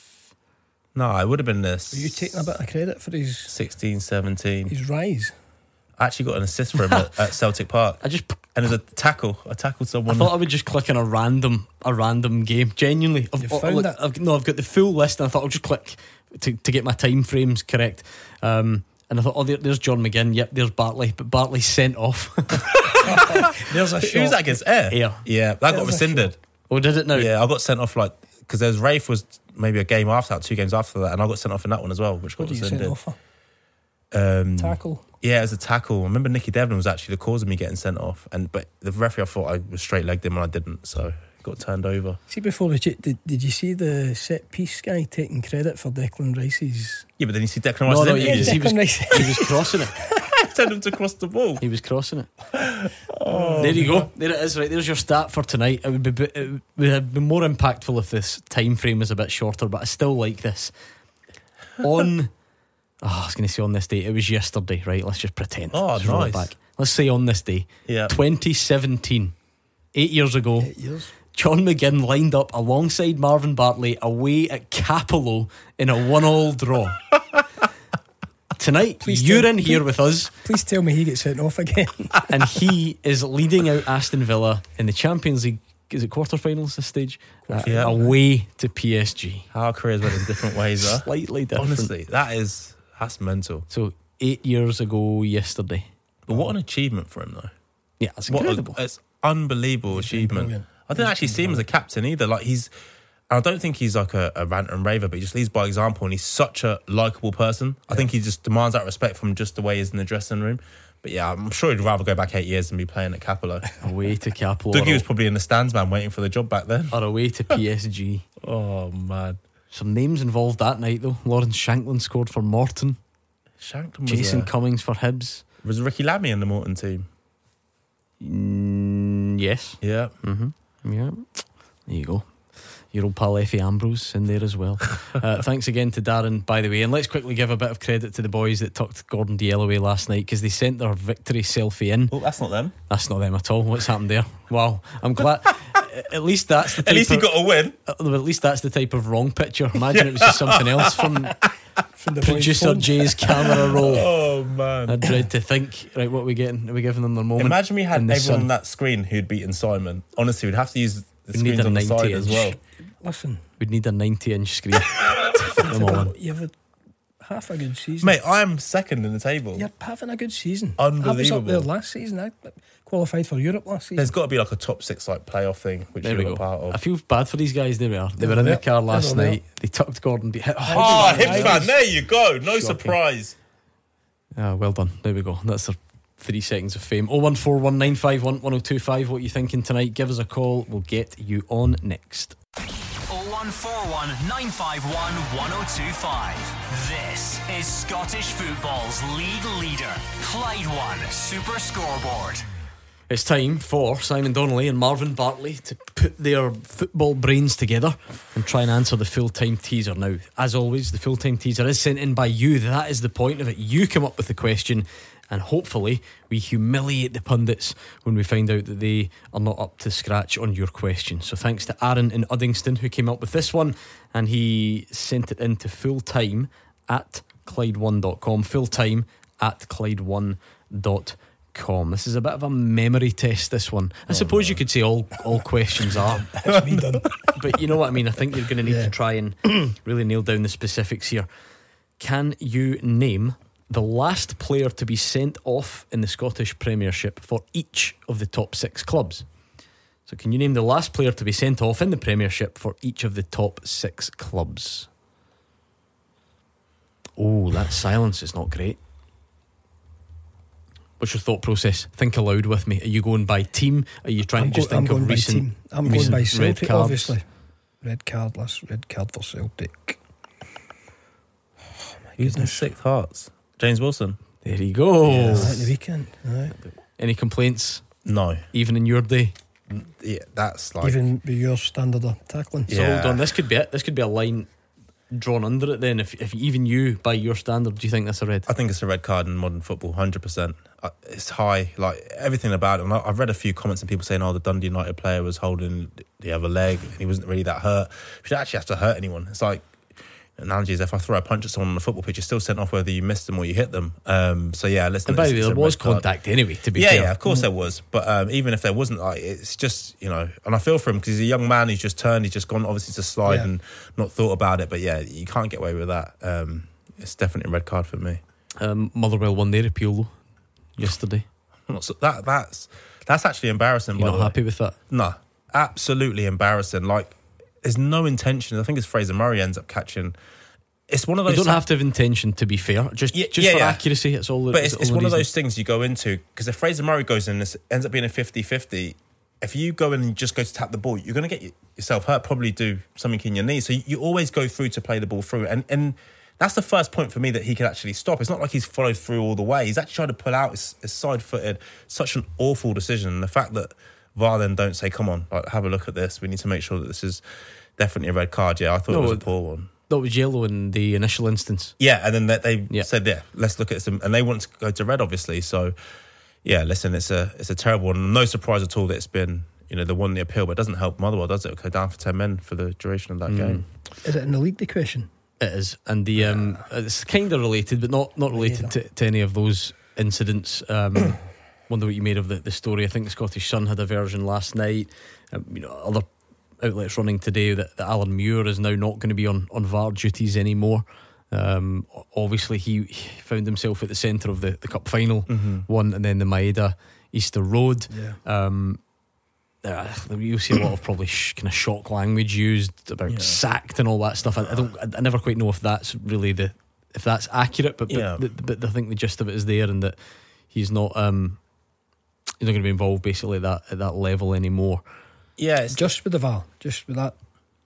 Speaker 6: No, it would have been this.
Speaker 7: Are you taking a bit of credit for his
Speaker 6: 16-17?
Speaker 7: His rise.
Speaker 6: I actually got an assist for him at Celtic Park. And there's a tackle. I tackled someone.
Speaker 5: I thought I would just click on a random game. Genuinely, I've got the full list, and I thought I'll just click to get my time frames correct. And I thought, there's John McGinn. Yep, there's Bartley, but Bartley's sent off.
Speaker 7: There's a shot.
Speaker 6: Who's that against Ayr? Yeah, that got rescinded.
Speaker 5: Oh, did it now?
Speaker 6: Yeah, I got sent off because there's Rafe was maybe a game after that, 2 games after that, and I got sent off in that one as well, which got rescinded.
Speaker 7: What did you send off for? Tackle.
Speaker 6: Yeah, it was a tackle. I remember Nicky Devlin was actually the cause of me getting sent off, but the referee, I thought I was straight legged him and I didn't, so got turned over.
Speaker 7: See, before we did you see the set piece guy taking credit for Declan Rice's?
Speaker 6: Yeah, but then you see Declan Rice.
Speaker 5: He was crossing it.
Speaker 6: Tell him to cross the ball.
Speaker 5: He was crossing it. There you go. There it is. Right, there's your stat for tonight. It would have been more impactful if this time frame was a bit shorter, but I still like this. I was going to say on this day. It was yesterday, right? Let's just pretend.
Speaker 6: Let's roll it back.
Speaker 5: Let's say on this day, 2017, 8 years ago.
Speaker 7: 8 years.
Speaker 5: John McGinn lined up alongside Marvin Bartley away at Capello in a 1-1 draw. Tonight, you're in here with us.
Speaker 7: Please tell me he gets sent off again.
Speaker 5: And he is leading out Aston Villa in the Champions League. Is it quarterfinals this stage? Away to PSG.
Speaker 6: Our careers went in different ways.
Speaker 5: Slightly different.
Speaker 6: Honestly, that's mental.
Speaker 5: So 8 years ago yesterday.
Speaker 6: But what an achievement for him, though.
Speaker 5: Yeah, it's incredible.
Speaker 6: It's unbelievable achievement. I didn't actually see him as a captain either. I don't think he's like a rant and raver, but he just leads by example, and he's such a likeable person. I think he just demands that respect from just the way he is in the dressing room. But yeah, I'm sure he'd rather go back 8 years and be playing at Capello.
Speaker 5: Away to Capello.
Speaker 6: Dougie was probably in the stands, man, waiting for the job back then.
Speaker 5: Or away to PSG.
Speaker 6: Oh, man.
Speaker 5: Some names involved that night though. Lawrence Shanklin scored for Morton.
Speaker 6: Shanklin was
Speaker 5: Jason Cummings for Hibs.
Speaker 6: Was Ricky Lammy in the Morton team?
Speaker 5: Yes.
Speaker 6: Yeah.
Speaker 5: Yeah. There you go. Your old pal Effie Ambrose in there as well. Thanks again to Darren, by the way. And let's quickly give a bit of credit to the boys that tucked Gordon Dalziel away last night, because they sent their victory selfie in.
Speaker 6: Oh, that's not them.
Speaker 5: That's not them at all. What's happened there? Wow. I'm glad. At least that's the type
Speaker 6: At least he got a win.
Speaker 5: At least that's the type of wrong picture. Imagine it was just something else from
Speaker 7: the
Speaker 5: producer Jay's camera roll.
Speaker 6: Oh man,
Speaker 5: I dread to think. Right, what are we getting? Are we giving them their moment?
Speaker 6: Imagine we had
Speaker 5: in the
Speaker 6: everyone
Speaker 5: sun?
Speaker 6: on that screen who'd beaten Simon. Honestly, we'd have to use the
Speaker 5: We'd need
Speaker 6: screens
Speaker 5: a
Speaker 6: on the side
Speaker 5: 90
Speaker 6: as
Speaker 5: inch.
Speaker 6: well.
Speaker 7: Listen,
Speaker 5: We'd need a 90-inch screen to fit them all in.
Speaker 7: you've had half a good season.
Speaker 6: Mate, I'm second in the table.
Speaker 7: You're having a good season. I was up
Speaker 6: Unbelievable.
Speaker 7: there last season. I qualified for Europe last season.
Speaker 6: There's got to be like a top 6 like playoff thing, which
Speaker 5: There
Speaker 6: you
Speaker 5: we
Speaker 6: were
Speaker 5: go.
Speaker 6: a part of.
Speaker 5: I feel bad for these guys. They were in
Speaker 7: there.
Speaker 5: the car last
Speaker 7: They were there.
Speaker 5: night. They tucked Gordon.
Speaker 6: Oh, Hibs fan, there you go. No
Speaker 5: Shocking.
Speaker 6: surprise.
Speaker 5: Well done. There we go. That's their 3 seconds of fame. 01419511025. What are you thinking tonight? Give us a call. We'll get you on next.
Speaker 4: 0141 951 1025. This is Scottish football's league leader, Clyde One Super Scoreboard.
Speaker 5: It's time for Simon Donnelly and Marvin Bartley to put their football brains together and try and answer the full-time teaser. Now, as always, the full-time teaser is sent in by you. That is the point of it. You come up with the question, and hopefully we humiliate the pundits when we find out that they are not up to scratch on your question. So thanks to Aaron in Uddingston who came up with this one, and he sent it into fulltime@Clyde1.com. fulltime@Clyde1.com. This is a bit of a memory test, this one. I suppose you could say all questions are.
Speaker 7: That's me done.
Speaker 5: But you know what I mean? I think you're going to need to try and really nail down the specifics here. Can you name the last player to be sent off in the Scottish Premiership for each of the top 6 clubs? So can you name the last player to be sent off in the Premiership for each of the top 6 clubs? Oh, that silence is not great. What's your thought process? Think aloud with me. Are you going by team? Are you trying to just think of recent?
Speaker 7: I'm going by
Speaker 5: red
Speaker 7: Celtic,
Speaker 5: cards?
Speaker 7: obviously. Red card for Celtic.
Speaker 6: Who's in 6 Hearts? James Wilson.
Speaker 5: There you go.
Speaker 7: Right, the weekend. Right.
Speaker 5: Any complaints?
Speaker 6: No.
Speaker 5: Even in your day?
Speaker 6: Yeah, that's like
Speaker 7: Even with your standard of tackling.
Speaker 5: So hold on, this could be it. This could be a line drawn under it then. If even you, by your standard, do you think that's a red?
Speaker 6: I think it's a red card in modern football, 100%. It's high, like everything about it. And I've read a few comments and people saying, oh, the Dundee United player was holding the other leg and he wasn't really that hurt. You should actually have to hurt anyone. It's like, analogy is if I throw a punch at someone on the football pitch, you're still sent off whether you missed them or you hit them. So yeah, listen.
Speaker 5: And by the way,
Speaker 6: it's
Speaker 5: there
Speaker 6: a
Speaker 5: was
Speaker 6: red card.
Speaker 5: contact anyway, to be fair.
Speaker 6: Yeah, of course there was. But even if there wasn't, like, it's just, you know, and I feel for him because he's a young man, he's just turned, he's just gone obviously to slide and not thought about it. But yeah, you can't get away with that. It's definitely a red card for me.
Speaker 5: Motherwell won their appeal though yesterday.
Speaker 6: That's actually embarrassing.
Speaker 5: You're
Speaker 6: by
Speaker 5: not
Speaker 6: the way.
Speaker 5: happy with that?
Speaker 6: No, absolutely embarrassing. Like, there's no intention. I think it's Fraser Murray ends up catching. It's one of those.
Speaker 5: You don't have to have intention, to be fair. Just for accuracy, it's all.
Speaker 6: But it's one of those things you go into because if Fraser Murray goes in, it ends up being a 50-50. If you go in and just go to tap the ball, you're going to get yourself hurt. Probably do something in your knee. So you always go through to play the ball through, and that's the first point for me that he could actually stop. It's not like he's followed through all the way. He's actually tried to pull out. It's side-footed. Such an awful decision. And the fact that VAR then don't say, come on, like, have a look at this. We need to make sure that this is definitely a red card. Yeah, I thought it was a poor one.
Speaker 5: That was yellow in the initial instance.
Speaker 6: Yeah, and then they said, yeah, let's look at some. And they want to go to red, obviously. So, yeah, listen, it's a terrible one. No surprise at all that it's been, you know, they won the appeal, but it doesn't help Motherwell, does it? It'll go down for 10 men for the duration of that game.
Speaker 7: Is it in the league, the question?
Speaker 5: It is, and the it's kind of related, but not related to any of those incidents. Wonder what you made of the story. I think the Scottish Sun had a version last night. You know, other outlets running today that Alan Muir is now not going to be on VAR duties anymore. Obviously, he found himself at the centre of the cup final one, and then the Maeda Easter Road. You'll see a lot of probably kind of shock language used about sacked and all that stuff. I never quite know if that's really if that's accurate, but I think the gist of it is there, and that he's not going to be involved basically at that level anymore.
Speaker 6: Yeah, it's
Speaker 7: just with the VAR, just with that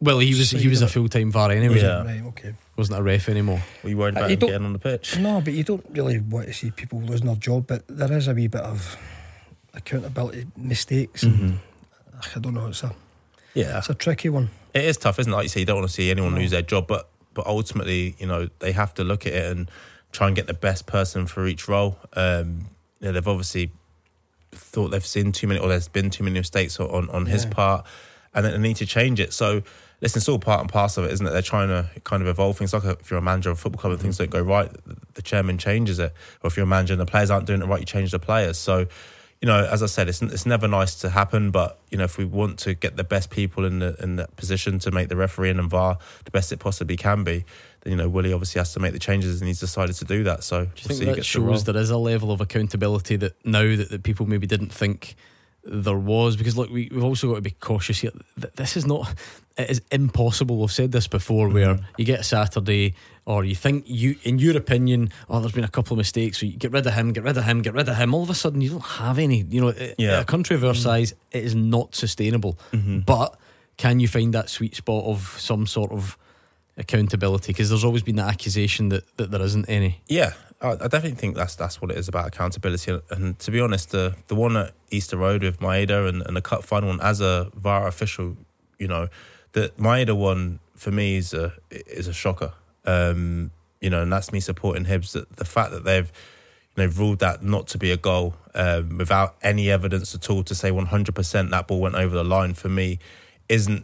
Speaker 5: Well, he was a full-time VAR anyway.
Speaker 6: Yeah.
Speaker 7: Right, okay.
Speaker 5: Wasn't a ref anymore.
Speaker 6: Were you worried about him getting on the pitch?
Speaker 7: No, but you don't really want to see people losing their job, but there is a wee bit of accountability mistakes. And I don't know, it's a tricky one.
Speaker 6: It is tough, isn't it? Like you say, you don't want to see anyone lose their job, but ultimately, they have to look at it and try and get the best person for each role. They've obviously thought they've seen too many, or there's been too many mistakes on his part, and they need to change it. So listen, it's all part and parcel of it, isn't it? They're trying to kind of evolve things. Like if you're a manager of a football club and things don't go right, the chairman changes it. Or if you're a manager and the players aren't doing it right, you change the players. So, as I said, it's never nice to happen, but if we want to get the best people in that position to make the referee and VAR the best it possibly can be, then Willie obviously has to make the changes, and he's decided to do that. So
Speaker 5: do you think that shows there is a level of accountability that now that people maybe didn't think there was? Because look, we've also got to be cautious here. This is not, it is impossible. I've said this before, where you get a Saturday, or you think in your opinion, there's been a couple of mistakes, so you get rid of him. All of a sudden, you don't have any. A country of our size, it is not sustainable. But can you find that sweet spot of some sort of accountability? Because there's always been that accusation that there isn't any.
Speaker 6: Yeah, I definitely think that's what it is about, accountability. And to be honest, the one at Easter Road with Maeda and the cup final one, as a VAR official, the Maeda one for me is a shocker. And that's me supporting Hibs. The fact that they've ruled that not to be a goal without any evidence at all to say 100% that ball went over the line, for me isn't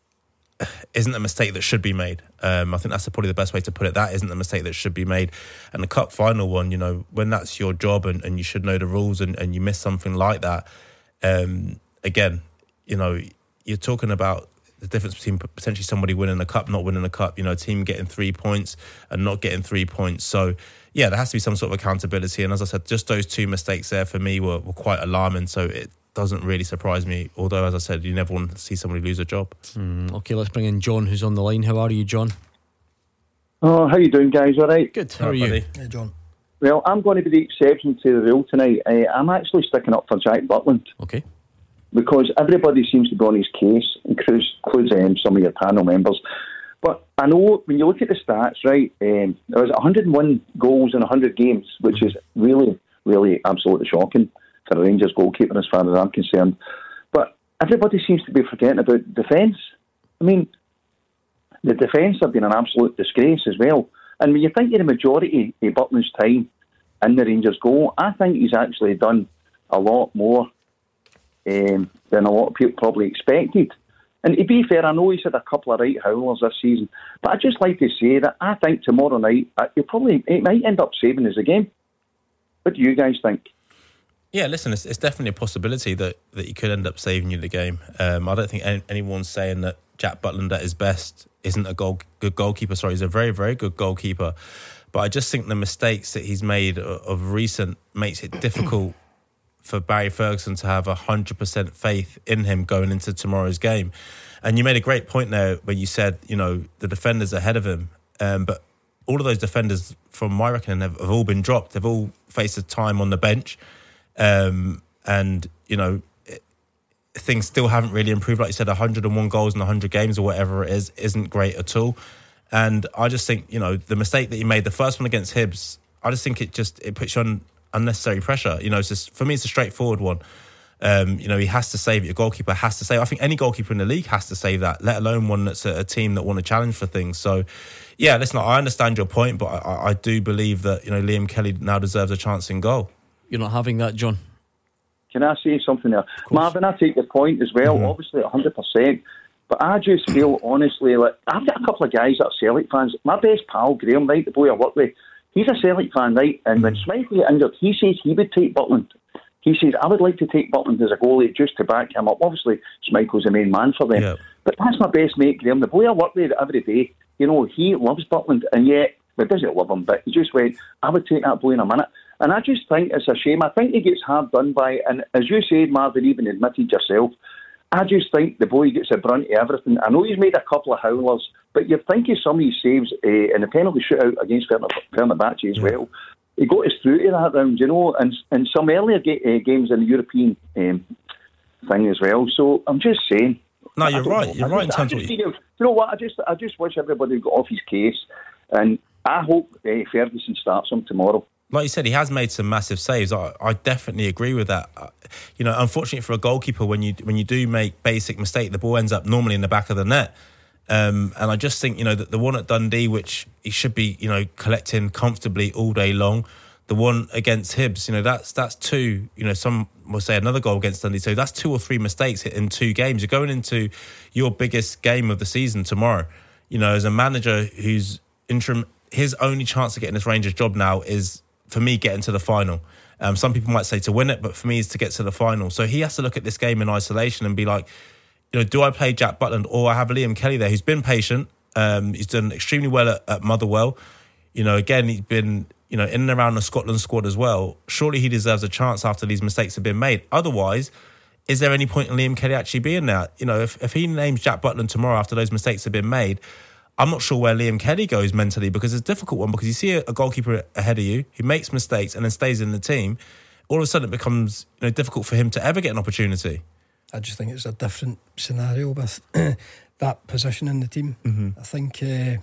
Speaker 6: a mistake that should be made. I think that's probably the best way to put it. That isn't a mistake that should be made. And the cup final one, when that's your job and you should know the rules and you miss something like that, again, you're talking about the difference between potentially somebody winning the cup, not winning the cup, a team getting 3 points and not getting 3 points. So, yeah, there has to be some sort of accountability. And as I said, just those two mistakes there for me were quite alarming. So it doesn't really surprise me. Although, as I said, you never want to see somebody lose a job.
Speaker 5: Okay, let's bring in John, who's on the line. How are you, John?
Speaker 17: Oh, how you doing, guys? All right?
Speaker 5: Good. How are you?
Speaker 7: Hey, John.
Speaker 17: Well, I'm going to be the exception to the rule tonight. I'm actually sticking up for Jack Butland.
Speaker 5: Okay.
Speaker 17: Because everybody seems to be on his case, includes some of your panel members. But I know when you look at the stats, right, there was 101 goals in 100 games, which is really, really absolutely shocking for a Rangers goalkeeper as far as I'm concerned. But everybody seems to be forgetting about defence. I mean, the defence have been an absolute disgrace as well. And when you think of the majority of Butland's time in the Rangers goal, I think he's actually done a lot more than a lot of people probably expected. And to be fair, I know he's had a couple of right howlers this season, but I'd just like to say that I think tomorrow night it might end up saving us again. What do you guys think?
Speaker 6: Yeah, listen, it's definitely a possibility that you could end up saving you the game. I don't think anyone's saying that Jack Butland at his best isn't a good goalkeeper. Sorry, he's a very, very good goalkeeper. But I just think the mistakes that he's made of recent makes it difficult for Barry Ferguson to have 100% faith in him going into tomorrow's game. And you made a great point there when you said, the defenders ahead of him. But all of those defenders, from my reckoning, have all been dropped. They've all faced a time on the bench. Things still haven't really improved. Like you said, 101 goals in 100 games or whatever it is, isn't great at all. And I just think, the mistake that he made, the first one against Hibs, I just think it puts you on unnecessary pressure. It's just, for me, it's a straightforward one. He has to save it. Your goalkeeper has to save. I think any goalkeeper in the league has to save that, let alone one that's a team that want to challenge for things. So, yeah, listen, I understand your point, but I do believe that, Liam Kelly now deserves a chance in goal. You're not having that, John?
Speaker 17: Can I say something there? Marvin, I take your point as well, obviously 100%. But I just feel, honestly, like I've got a couple of guys that are Celtic fans. My best pal, Graham, right, the boy I work with, he's a Celtic fan, right? And when Schmeichel got injured, he says he would take Butland. He says, I would like to take Butland as a goalie just to back him up. Obviously, Schmeichel's the main man for them. Yeah. But that's my best mate, Graham. The boy I work with every day, he loves Butland. And yet, he doesn't love him, but he just went, I would take that boy in a minute. And I just think it's a shame. I think he gets hard done by, and as you said, Marvin, even admitted yourself, I just think the boy gets the brunt of everything. I know he's made a couple of howlers, but you're thinking some of his saves in the penalty shootout against Fenerbahce as well. He got us through to that round, and some earlier games in the European thing as well. So I'm just saying,
Speaker 6: No,
Speaker 17: I
Speaker 6: you're
Speaker 17: don't
Speaker 6: right.
Speaker 17: know.
Speaker 6: You're right in terms of
Speaker 17: you know what? I just wish everybody got off his case, and I hope Ferguson starts him tomorrow.
Speaker 6: Like you said, he has made some massive saves. I definitely agree with that. You know, unfortunately for a goalkeeper, when you do make basic mistake, the ball ends up normally in the back of the net. And I just think, you know, that the one at Dundee, which he should be, you know, collecting comfortably all day long. The one against Hibs, you know, that's two, you know, some will say another goal against Dundee. So that's 2 or 3 mistakes in 2 games. You're going into your biggest game of the season tomorrow. You know, as a manager who's interim, his only chance of getting this Rangers job now is, for me, getting to the final. Some people might say to win it, but for me, it's to get to the final. So he has to look at this game in isolation and be like, you know, do I play Jack Butland or I have Liam Kelly there, who's been patient. He's done extremely well at Motherwell. You know, again, he's been, you know, in and around the Scotland squad as well. Surely he deserves a chance after these mistakes have been made. Otherwise, is there any point in Liam Kelly actually being there? You know, if he names Jack Butland tomorrow after those mistakes have been made, I'm not sure where Liam Kelly goes mentally, because it's a difficult one, because you see a goalkeeper ahead of you who makes mistakes and then stays in the team. All of a sudden it becomes, you know, difficult for him to ever get an opportunity.
Speaker 7: I just think it's a different scenario with that position in the team. I think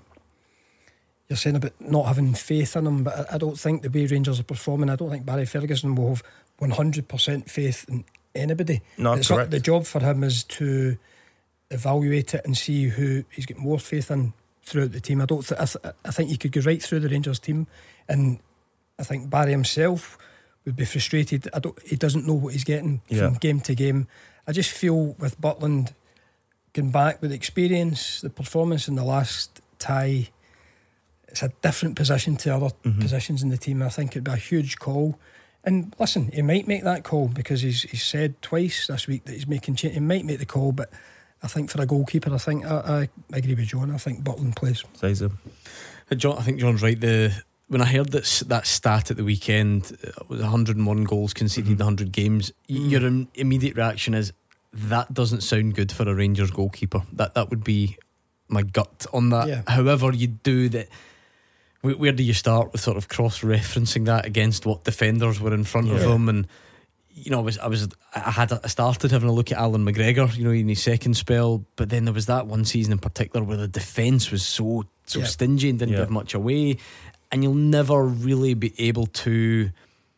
Speaker 7: you're saying about not having faith in him, but I don't think the way Rangers are performing, I don't think Barry Ferguson will have 100% faith in anybody.
Speaker 6: No,
Speaker 7: it's
Speaker 6: correct.
Speaker 7: The job for him is to evaluate it and see who he's got more faith in throughout the team. I think you could go right through the Rangers team, and I think Barry himself would be frustrated. He doesn't know what he's getting from game to game. I just feel with Butland going back with the experience, the performance in the last tie, it's a different position to other positions in the team. I think it'd be a huge call. And listen, he might make that call, because he's said twice this week that he's making change. He might make the call, but I think for a goalkeeper, I agree with John. I think Butland plays.
Speaker 6: Says him.
Speaker 5: John, I think John's right. When I heard that stat at the weekend, it was 101 goals conceded in 100 games. Your immediate reaction is, that doesn't sound good for a Rangers goalkeeper. That would be my gut on that.
Speaker 7: Yeah.
Speaker 5: However you do that, where do you start with sort of cross-referencing that against what defenders were in front of him? And you know, I started having a look at Alan McGregor, you know, in his second spell, but then there was that one season in particular where the defence was so stingy and didn't give much away, and you'll never really be able to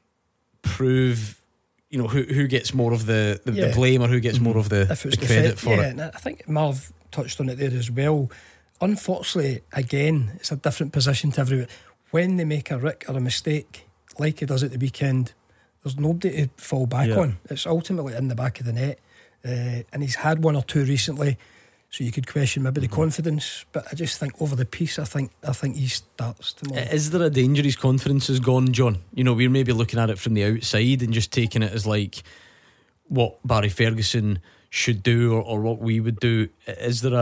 Speaker 5: prove, you know, who gets more of the blame, or who gets more of the credit for it.
Speaker 7: And I think Marv touched on it there as well. Unfortunately, again, it's a different position to everyone. When they make a rick or a mistake, like he does at the weekend, there's nobody to fall back on. It's ultimately in the back of the net, and he's had 1 or 2 recently, so you could question maybe the confidence. But I just think over the piece, I think he starts tomorrow.
Speaker 5: Is there a danger his confidence is gone, John? You know, we're maybe looking at it from the outside and just taking it as like what Barry Ferguson should do, or what we would do. Is there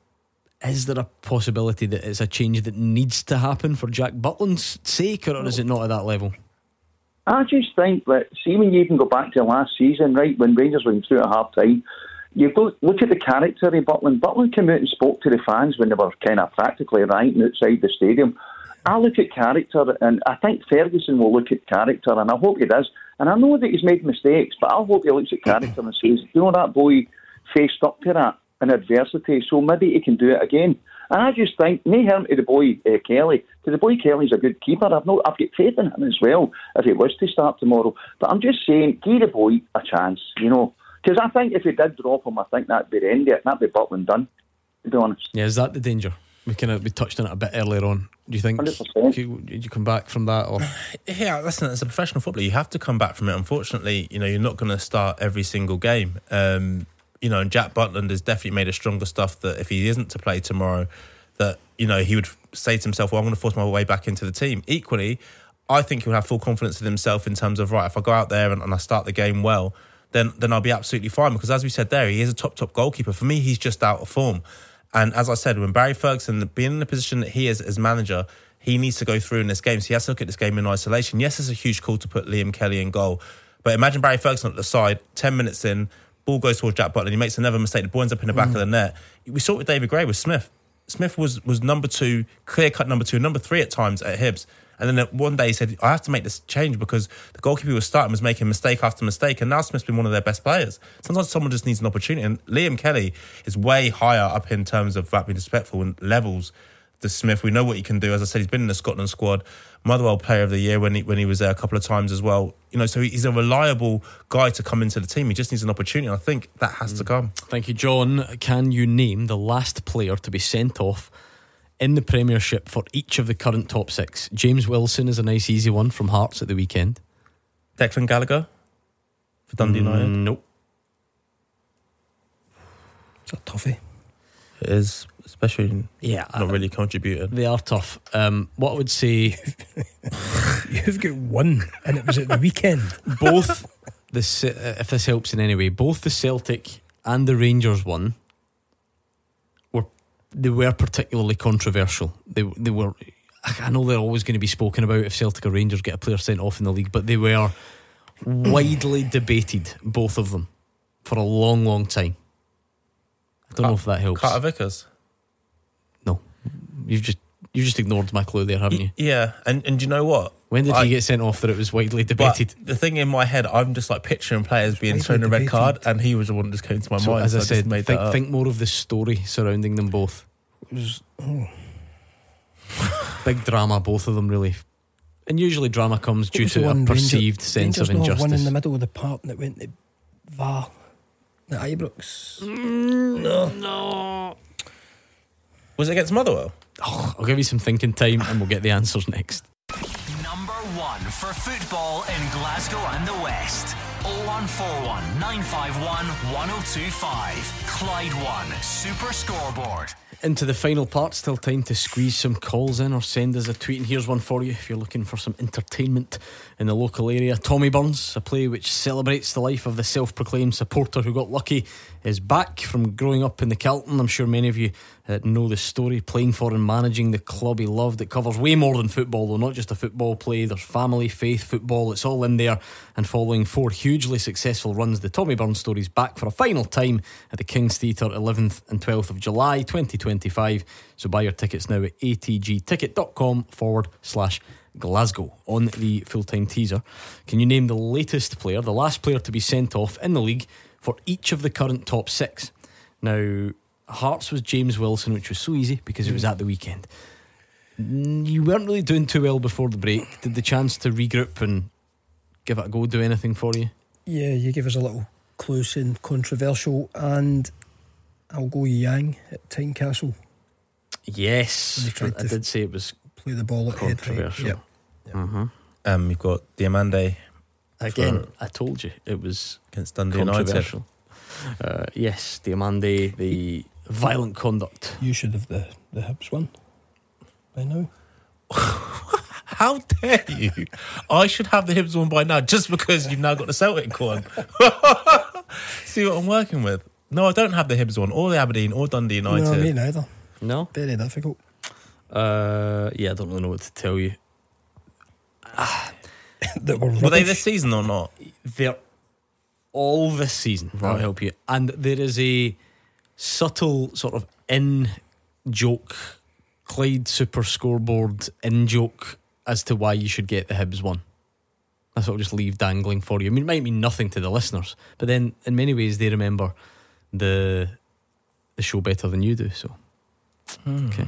Speaker 5: a possibility that it's a change that needs to happen for Jack Butland's sake, or is it not at that level?
Speaker 17: I just think that, see, when you even go back to last season, right, when Rangers went through at half time, you look at the character of Butland. Butland came out and spoke to the fans when they were kind of practically ranting outside the stadium. I look at character, and I think Ferguson will look at character, and I hope he does. And I know that he's made mistakes, but I hope he looks at character and says, you know, that boy faced up to that in adversity, so maybe he can do it again. And I just think, no harm to the boy Kelly, because the boy Kelly's a good keeper. I've got faith in him as well, if he was to start tomorrow. But I'm just saying, give the boy a chance, you know. Because I think if he did drop him, I think that'd be the end of it. That'd be Butland done, to be honest.
Speaker 5: Yeah, is that the danger? We touched on it a bit earlier on. Do you think
Speaker 17: 100%.
Speaker 5: Did you come back from that? Or?
Speaker 6: Yeah, listen, as a professional footballer, you have to come back from it. Unfortunately, you know, you're not going to start every single game. You know, and Jack Butland has definitely made a stronger stuff that if he isn't to play tomorrow, that, you know, he would say to himself, well, I'm going to force my way back into the team. Equally, I think he would have full confidence in himself in terms of, right, if I go out there and I start the game well, then I'll be absolutely fine. Because as we said there, he is a top goalkeeper. For me, he's just out of form. And as I said, when Barry Ferguson, being in the position that he is as manager, he needs to go through in this game. So he has to look at this game in isolation. Yes, it's a huge call to put Liam Kelly in goal. But imagine Barry Ferguson at the side, 10 minutes in, ball goes towards Jack Butland, he makes another mistake, the ball ends up in the back of the net. We saw it with David Gray with Smith. Smith was number 2, clear-cut number 2, number 3 at times at Hibs. And then one day he said, I have to make this change because the goalkeeper who was starting was making mistake after mistake, and now Smith's been one of their best players. Sometimes someone just needs an opportunity, and Liam Kelly is way higher up in terms of, without being disrespectful, and levels to Smith. We know what he can do. As I said, he's been in the Scotland squad, Motherwell Player of the Year when he was there a couple of times as well. You know, so he's a reliable guy to come into the team. He just needs an opportunity, and I think that has to come.
Speaker 5: Thank you, John. Can you name the last player to be sent off in the Premiership for each of the current top 6? James Wilson is a nice easy one from Hearts at the weekend.
Speaker 6: Declan Gallagher for Dundee United?
Speaker 5: Nope.
Speaker 7: It's a toughie.
Speaker 6: It is, especially not really contributed.
Speaker 5: They are tough. What I would say,
Speaker 7: you've got one, and it was at the weekend.
Speaker 5: Both if this helps in any way, both the Celtic and the Rangers one were particularly controversial. They were. I know they're always going to be spoken about if Celtic or Rangers get a player sent off in the league, but they were widely debated, both of them, for a long, long time. I don't know if that helps.
Speaker 6: Carter Vickers?
Speaker 5: No, you've just ignored my clue there, haven't you?
Speaker 6: Yeah, and do you know what?
Speaker 5: When did he get sent off that it was widely debated?
Speaker 6: The thing in my head, I'm just like picturing players being thrown a red card, and he was the one that just came to my mind.
Speaker 5: As I said,
Speaker 6: just
Speaker 5: think more of the story surrounding them both.
Speaker 7: It was
Speaker 5: big drama, both of them, really. And usually drama comes due to a perceived sense
Speaker 7: Rangers
Speaker 5: of injustice.
Speaker 7: One in the middle of the park that went to VAR at Ibrox.
Speaker 5: No.
Speaker 6: Was it against Motherwell?
Speaker 5: I'll give you some thinking time and we'll get the answers next.
Speaker 4: Number 1 for football in Glasgow and the West. 0141 951 1025. Clyde One Super Scoreboard.
Speaker 5: Into the final part, still time to squeeze some calls in or send us a tweet. And here's one for you if you're looking for some entertainment in the local area. Tommy Burns, a play which celebrates the life of the self-proclaimed supporter who got lucky, is back from growing up in the Kelton. I'm sure many of you know the story, playing for and managing the club he loved. It covers way more than football, though, not just a football play. There's family, faith, football, it's all in there. And following 4 hugely successful runs, the Tommy Burns story is back for a final time at the King's Theatre 11th and 12th of July 2025. So buy your tickets now at atgticket.com/Glasgow. On the full-time teaser, can you name the latest player, the last player to be sent off in the league for each of the current top 6? Now, Hearts was James Wilson, which was so easy because it was at the weekend. You weren't really doing too well before the break. Did the chance to regroup and give it a go do anything for you?
Speaker 7: Yeah, you gave us a little close and controversial, and I'll go Yang at Tynecastle.
Speaker 5: Yes, I did say it was
Speaker 7: play the ball at
Speaker 5: controversial.
Speaker 7: Head, right.
Speaker 6: You've got Diamande.
Speaker 5: Again, I told you it was
Speaker 6: against Dundee United.
Speaker 5: Yes, Diamande, the violent conduct.
Speaker 7: You should have the Hibs one by now.
Speaker 6: How dare you? I should have the Hibs one by now just because you've now got the Celtic one. See what I'm working with? No, I don't have the Hibs one, or the Aberdeen, or Dundee United.
Speaker 7: No, me neither.
Speaker 5: No?
Speaker 7: Very difficult.
Speaker 5: Yeah, I don't really know what to tell you.
Speaker 6: Were they this season or not?
Speaker 5: They're all this season. Right. I'll help you. And there is a subtle sort of in-joke, Clyde Super Scoreboard in-joke as to why you should get the Hibs one. That's what I'll just leave dangling for you. I mean, it might mean nothing to the listeners, but then in many ways they remember the show better than you do. So, okay.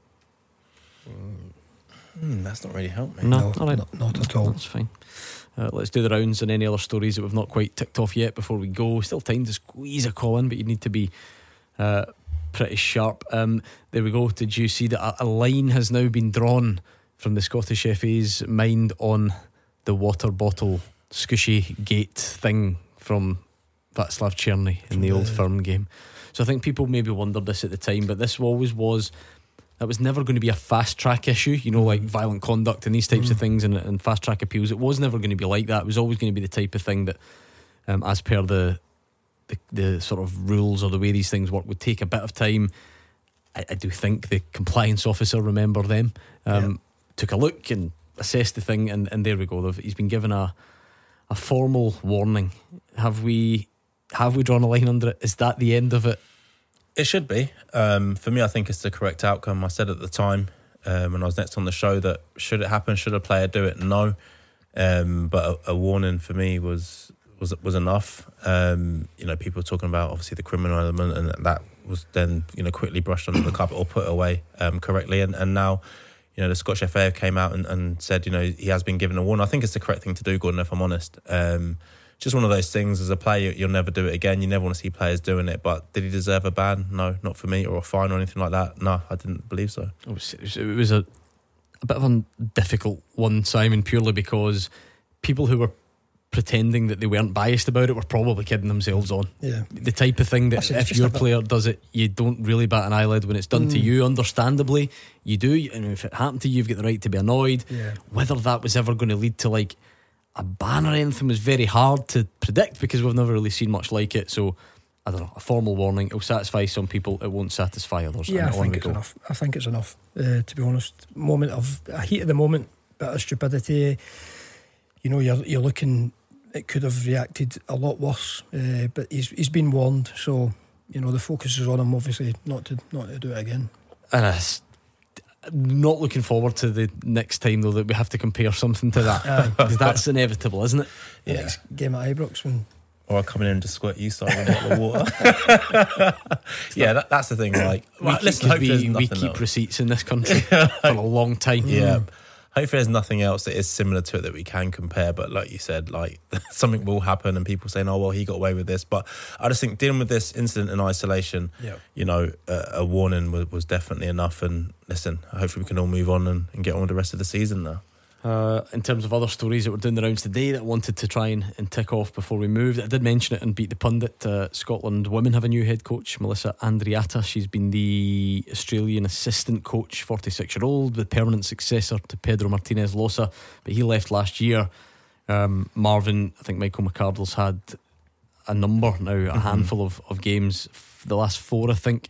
Speaker 6: That's not really helped me.
Speaker 5: No, all right.
Speaker 7: Not at all.
Speaker 5: That's fine. Let's do the rounds and any other stories that we've not quite ticked off yet before we go. Still time to squeeze a call in, but you need to be pretty sharp. There we go. Did you see that a line has now been drawn from the Scottish FA's mind on the water bottle squishy gate thing from Václav Černý in the Old Firm game? So I think people maybe wondered this at the time, but this always was. That was never going to be a fast track issue, you know, like violent conduct and these types of things and fast track appeals. It was never going to be like that. It was always going to be the type of thing that, as per the sort of rules or the way these things work, would take a bit of time. I do think the compliance officer remembered them, took a look and assessed the thing, and there we go. He's been given a formal warning. Have we drawn a line under it? Is that the end of it?
Speaker 6: It should be. For me, I think it's the correct outcome. I said at the time when I was next on the show that should it happen, should a player do it? No. But a warning for me was enough. People were talking about obviously the criminal element, and that was then quickly brushed under the carpet or put away correctly. And now, the Scottish FA came out and said he has been given a warning. I think it's the correct thing to do, Gordon, if I'm honest. Just one of those things. As a player, you'll never do it again. You never want to see players doing it. But did he deserve a ban? No, not for me, or a fine or anything like that. No, I didn't believe so.
Speaker 5: It was a bit of a difficult one, Simon, purely because people who were pretending that they weren't biased about it were probably kidding themselves on.
Speaker 7: Yeah.
Speaker 5: The type of thing that if your player does it, you don't really bat an eyelid. When it's done to you, understandably, you do. And if it happened to you, you've got the right to be annoyed.
Speaker 7: Yeah.
Speaker 5: Whether that was ever going to lead to like a ban or anything was very hard to predict because we've never really seen much like it. So I don't know, a formal warning, it'll satisfy some people, it won't satisfy others.
Speaker 7: Yeah, I think it's enough. I think it's enough, to be honest. Moment of a heat of the moment, bit of stupidity. You're looking, it could have reacted a lot worse, but he's been warned, so the focus is on him, obviously, not to do it again.
Speaker 5: And not looking forward to the next time though that we have to compare something to that, because that's inevitable, isn't it?
Speaker 7: Yeah. Next game at Ibrox when.
Speaker 6: Or coming in to squirt you side with a bottle of water. Yeah, that's the thing. Like,
Speaker 5: we keep receipts in this country for a long time.
Speaker 6: Yeah. Hopefully there's nothing else that is similar to it that we can compare, but like you said, like something will happen and people saying, oh well, he got away with this. But I just think dealing with this incident in isolation, a warning was definitely enough. And listen, hopefully we can all move on and get on with the rest of the season now.
Speaker 5: In terms of other stories that were doing the rounds today that I wanted to try and tick off before we moved, I did mention it and Beat the Pundit. Scotland women have a new head coach, Melissa Andriata. She's been the Australian assistant coach, 46-year-old, the permanent successor to Pedro Martinez Losa, but he left last year. Marvin, I think Michael McCardle's had a number now, a handful of games, the last 4 I think,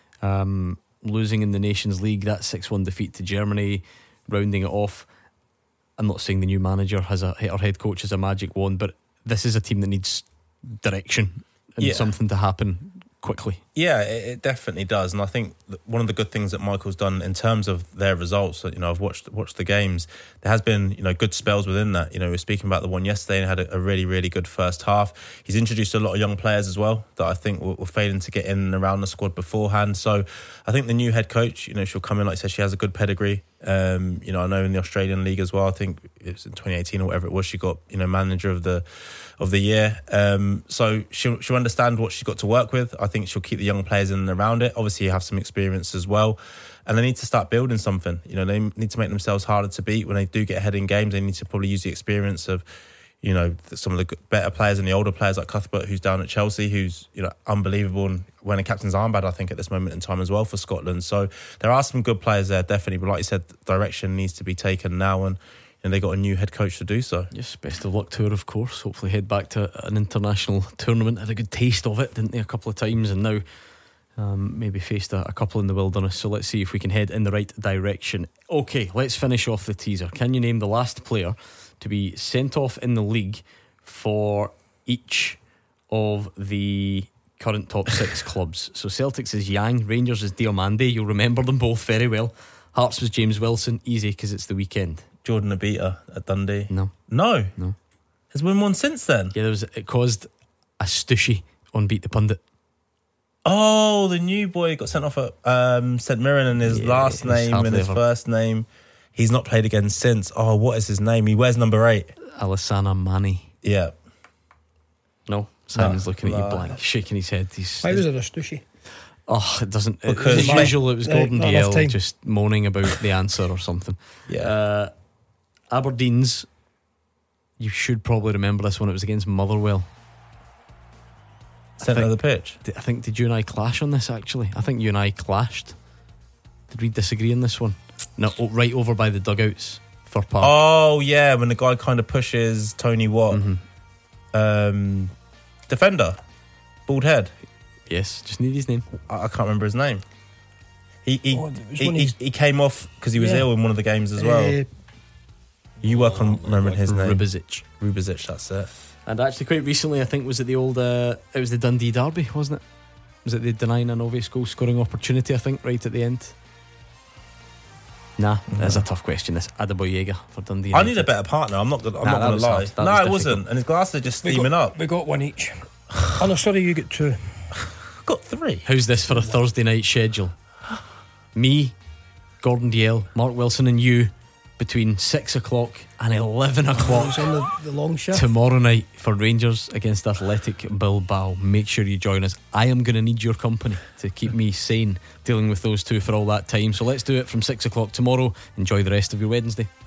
Speaker 5: losing in the Nations League, that 6-1 defeat to Germany, rounding it off. I'm not saying the new manager or head coach has a magic wand, but this is a team that needs direction and something to happen quickly.
Speaker 6: Yeah, it definitely does. And I think one of the good things that Michael's done in terms of their results, I've watched the games, there has been good spells within that. We were speaking about the one yesterday and had a really, really good first half. He's introduced a lot of young players as well that I think were failing to get in and around the squad beforehand. So I think the new head coach, she'll come in, like I said, she has a good pedigree. I know in the Australian League as well, I think it was in 2018 or whatever it was, she got manager of the year. So she'll understand what she's got to work with. I think she'll keep the young players in and around it. Obviously, you have some experience as well, and they need to start building something. They need to make themselves harder to beat when they do get ahead in games. They need to probably use the experience of some of the better players and the older players like Cuthbert, who's down at Chelsea, who's unbelievable and wearing a captain's armband, I think, at this moment in time as well for Scotland. So there are some good players there, definitely. But like you said, direction needs to be taken now, and they got a new head coach to do so.
Speaker 5: Yes, best of luck to her, of course. Hopefully head back to an international tournament. Had a good taste of it, didn't they, a couple of times, and now maybe faced a couple in the wilderness. So let's see if we can head in the right direction. Okay, let's finish off the teaser. Can you name the last player to be sent off in the league for each of the current top 6 clubs? So Celtic's is Yang, Rangers is Diomande. You'll remember them both very well. Hearts was James Wilson, easy because it's the weekend.
Speaker 6: Jordan Abita at Dundee.
Speaker 5: No.
Speaker 6: Has won one since then?
Speaker 5: Yeah, it caused a stushy on Beat the Pundit.
Speaker 6: Oh, the new boy got sent off at St Mirren, and his last name and his first name, he's not played again since. Oh, what is his name? He wears number 8.
Speaker 5: Alassane Mane.
Speaker 6: Yeah.
Speaker 5: No, Simon's looking at you blank, shaking his head.
Speaker 7: Why was it a stushy?
Speaker 5: Oh, it doesn't. Because as usual, it was Gordon Dalziel just moaning about the answer or something.
Speaker 6: Yeah.
Speaker 5: Aberdeen's, you should probably remember this one. It was against Motherwell.
Speaker 6: Centre of the pitch.
Speaker 5: I think, did you and I clash on this actually? I think you and I clashed. Did we disagree on this one? No, right over by the dugouts for Park.
Speaker 6: Oh yeah, when the guy kind of pushes Tony Watt. Defender, bald head.
Speaker 5: Yes, just need his name.
Speaker 6: I can't remember his name. He came off because he was ill in one of the games as well. You work on remembering his name.
Speaker 5: Rubezic,
Speaker 6: that's it.
Speaker 5: And actually quite recently, I think, was it the old it was the Dundee derby, wasn't it? Was it they denying an obvious goal scoring opportunity, I think, right at the end? Nah, that's a tough question. This Adebayo Jaeger for Dundee United.
Speaker 6: I need a better partner. I'm not going to lie. No, it wasn't. And his glasses are just steaming up.
Speaker 7: We got one each. Oh no, sorry, you get two.
Speaker 6: Got three.
Speaker 5: How's this for a Thursday night schedule? Me, Gordon Dalziel, Mark Wilson and you between 6 o'clock and 11 o'clock
Speaker 7: on the long shift
Speaker 5: tomorrow night for Rangers against Athletic Bilbao. Make sure you join us. I am going to need your company to keep me sane dealing with those two for all that time. So let's do it from 6 o'clock tomorrow. Enjoy the rest of your Wednesday.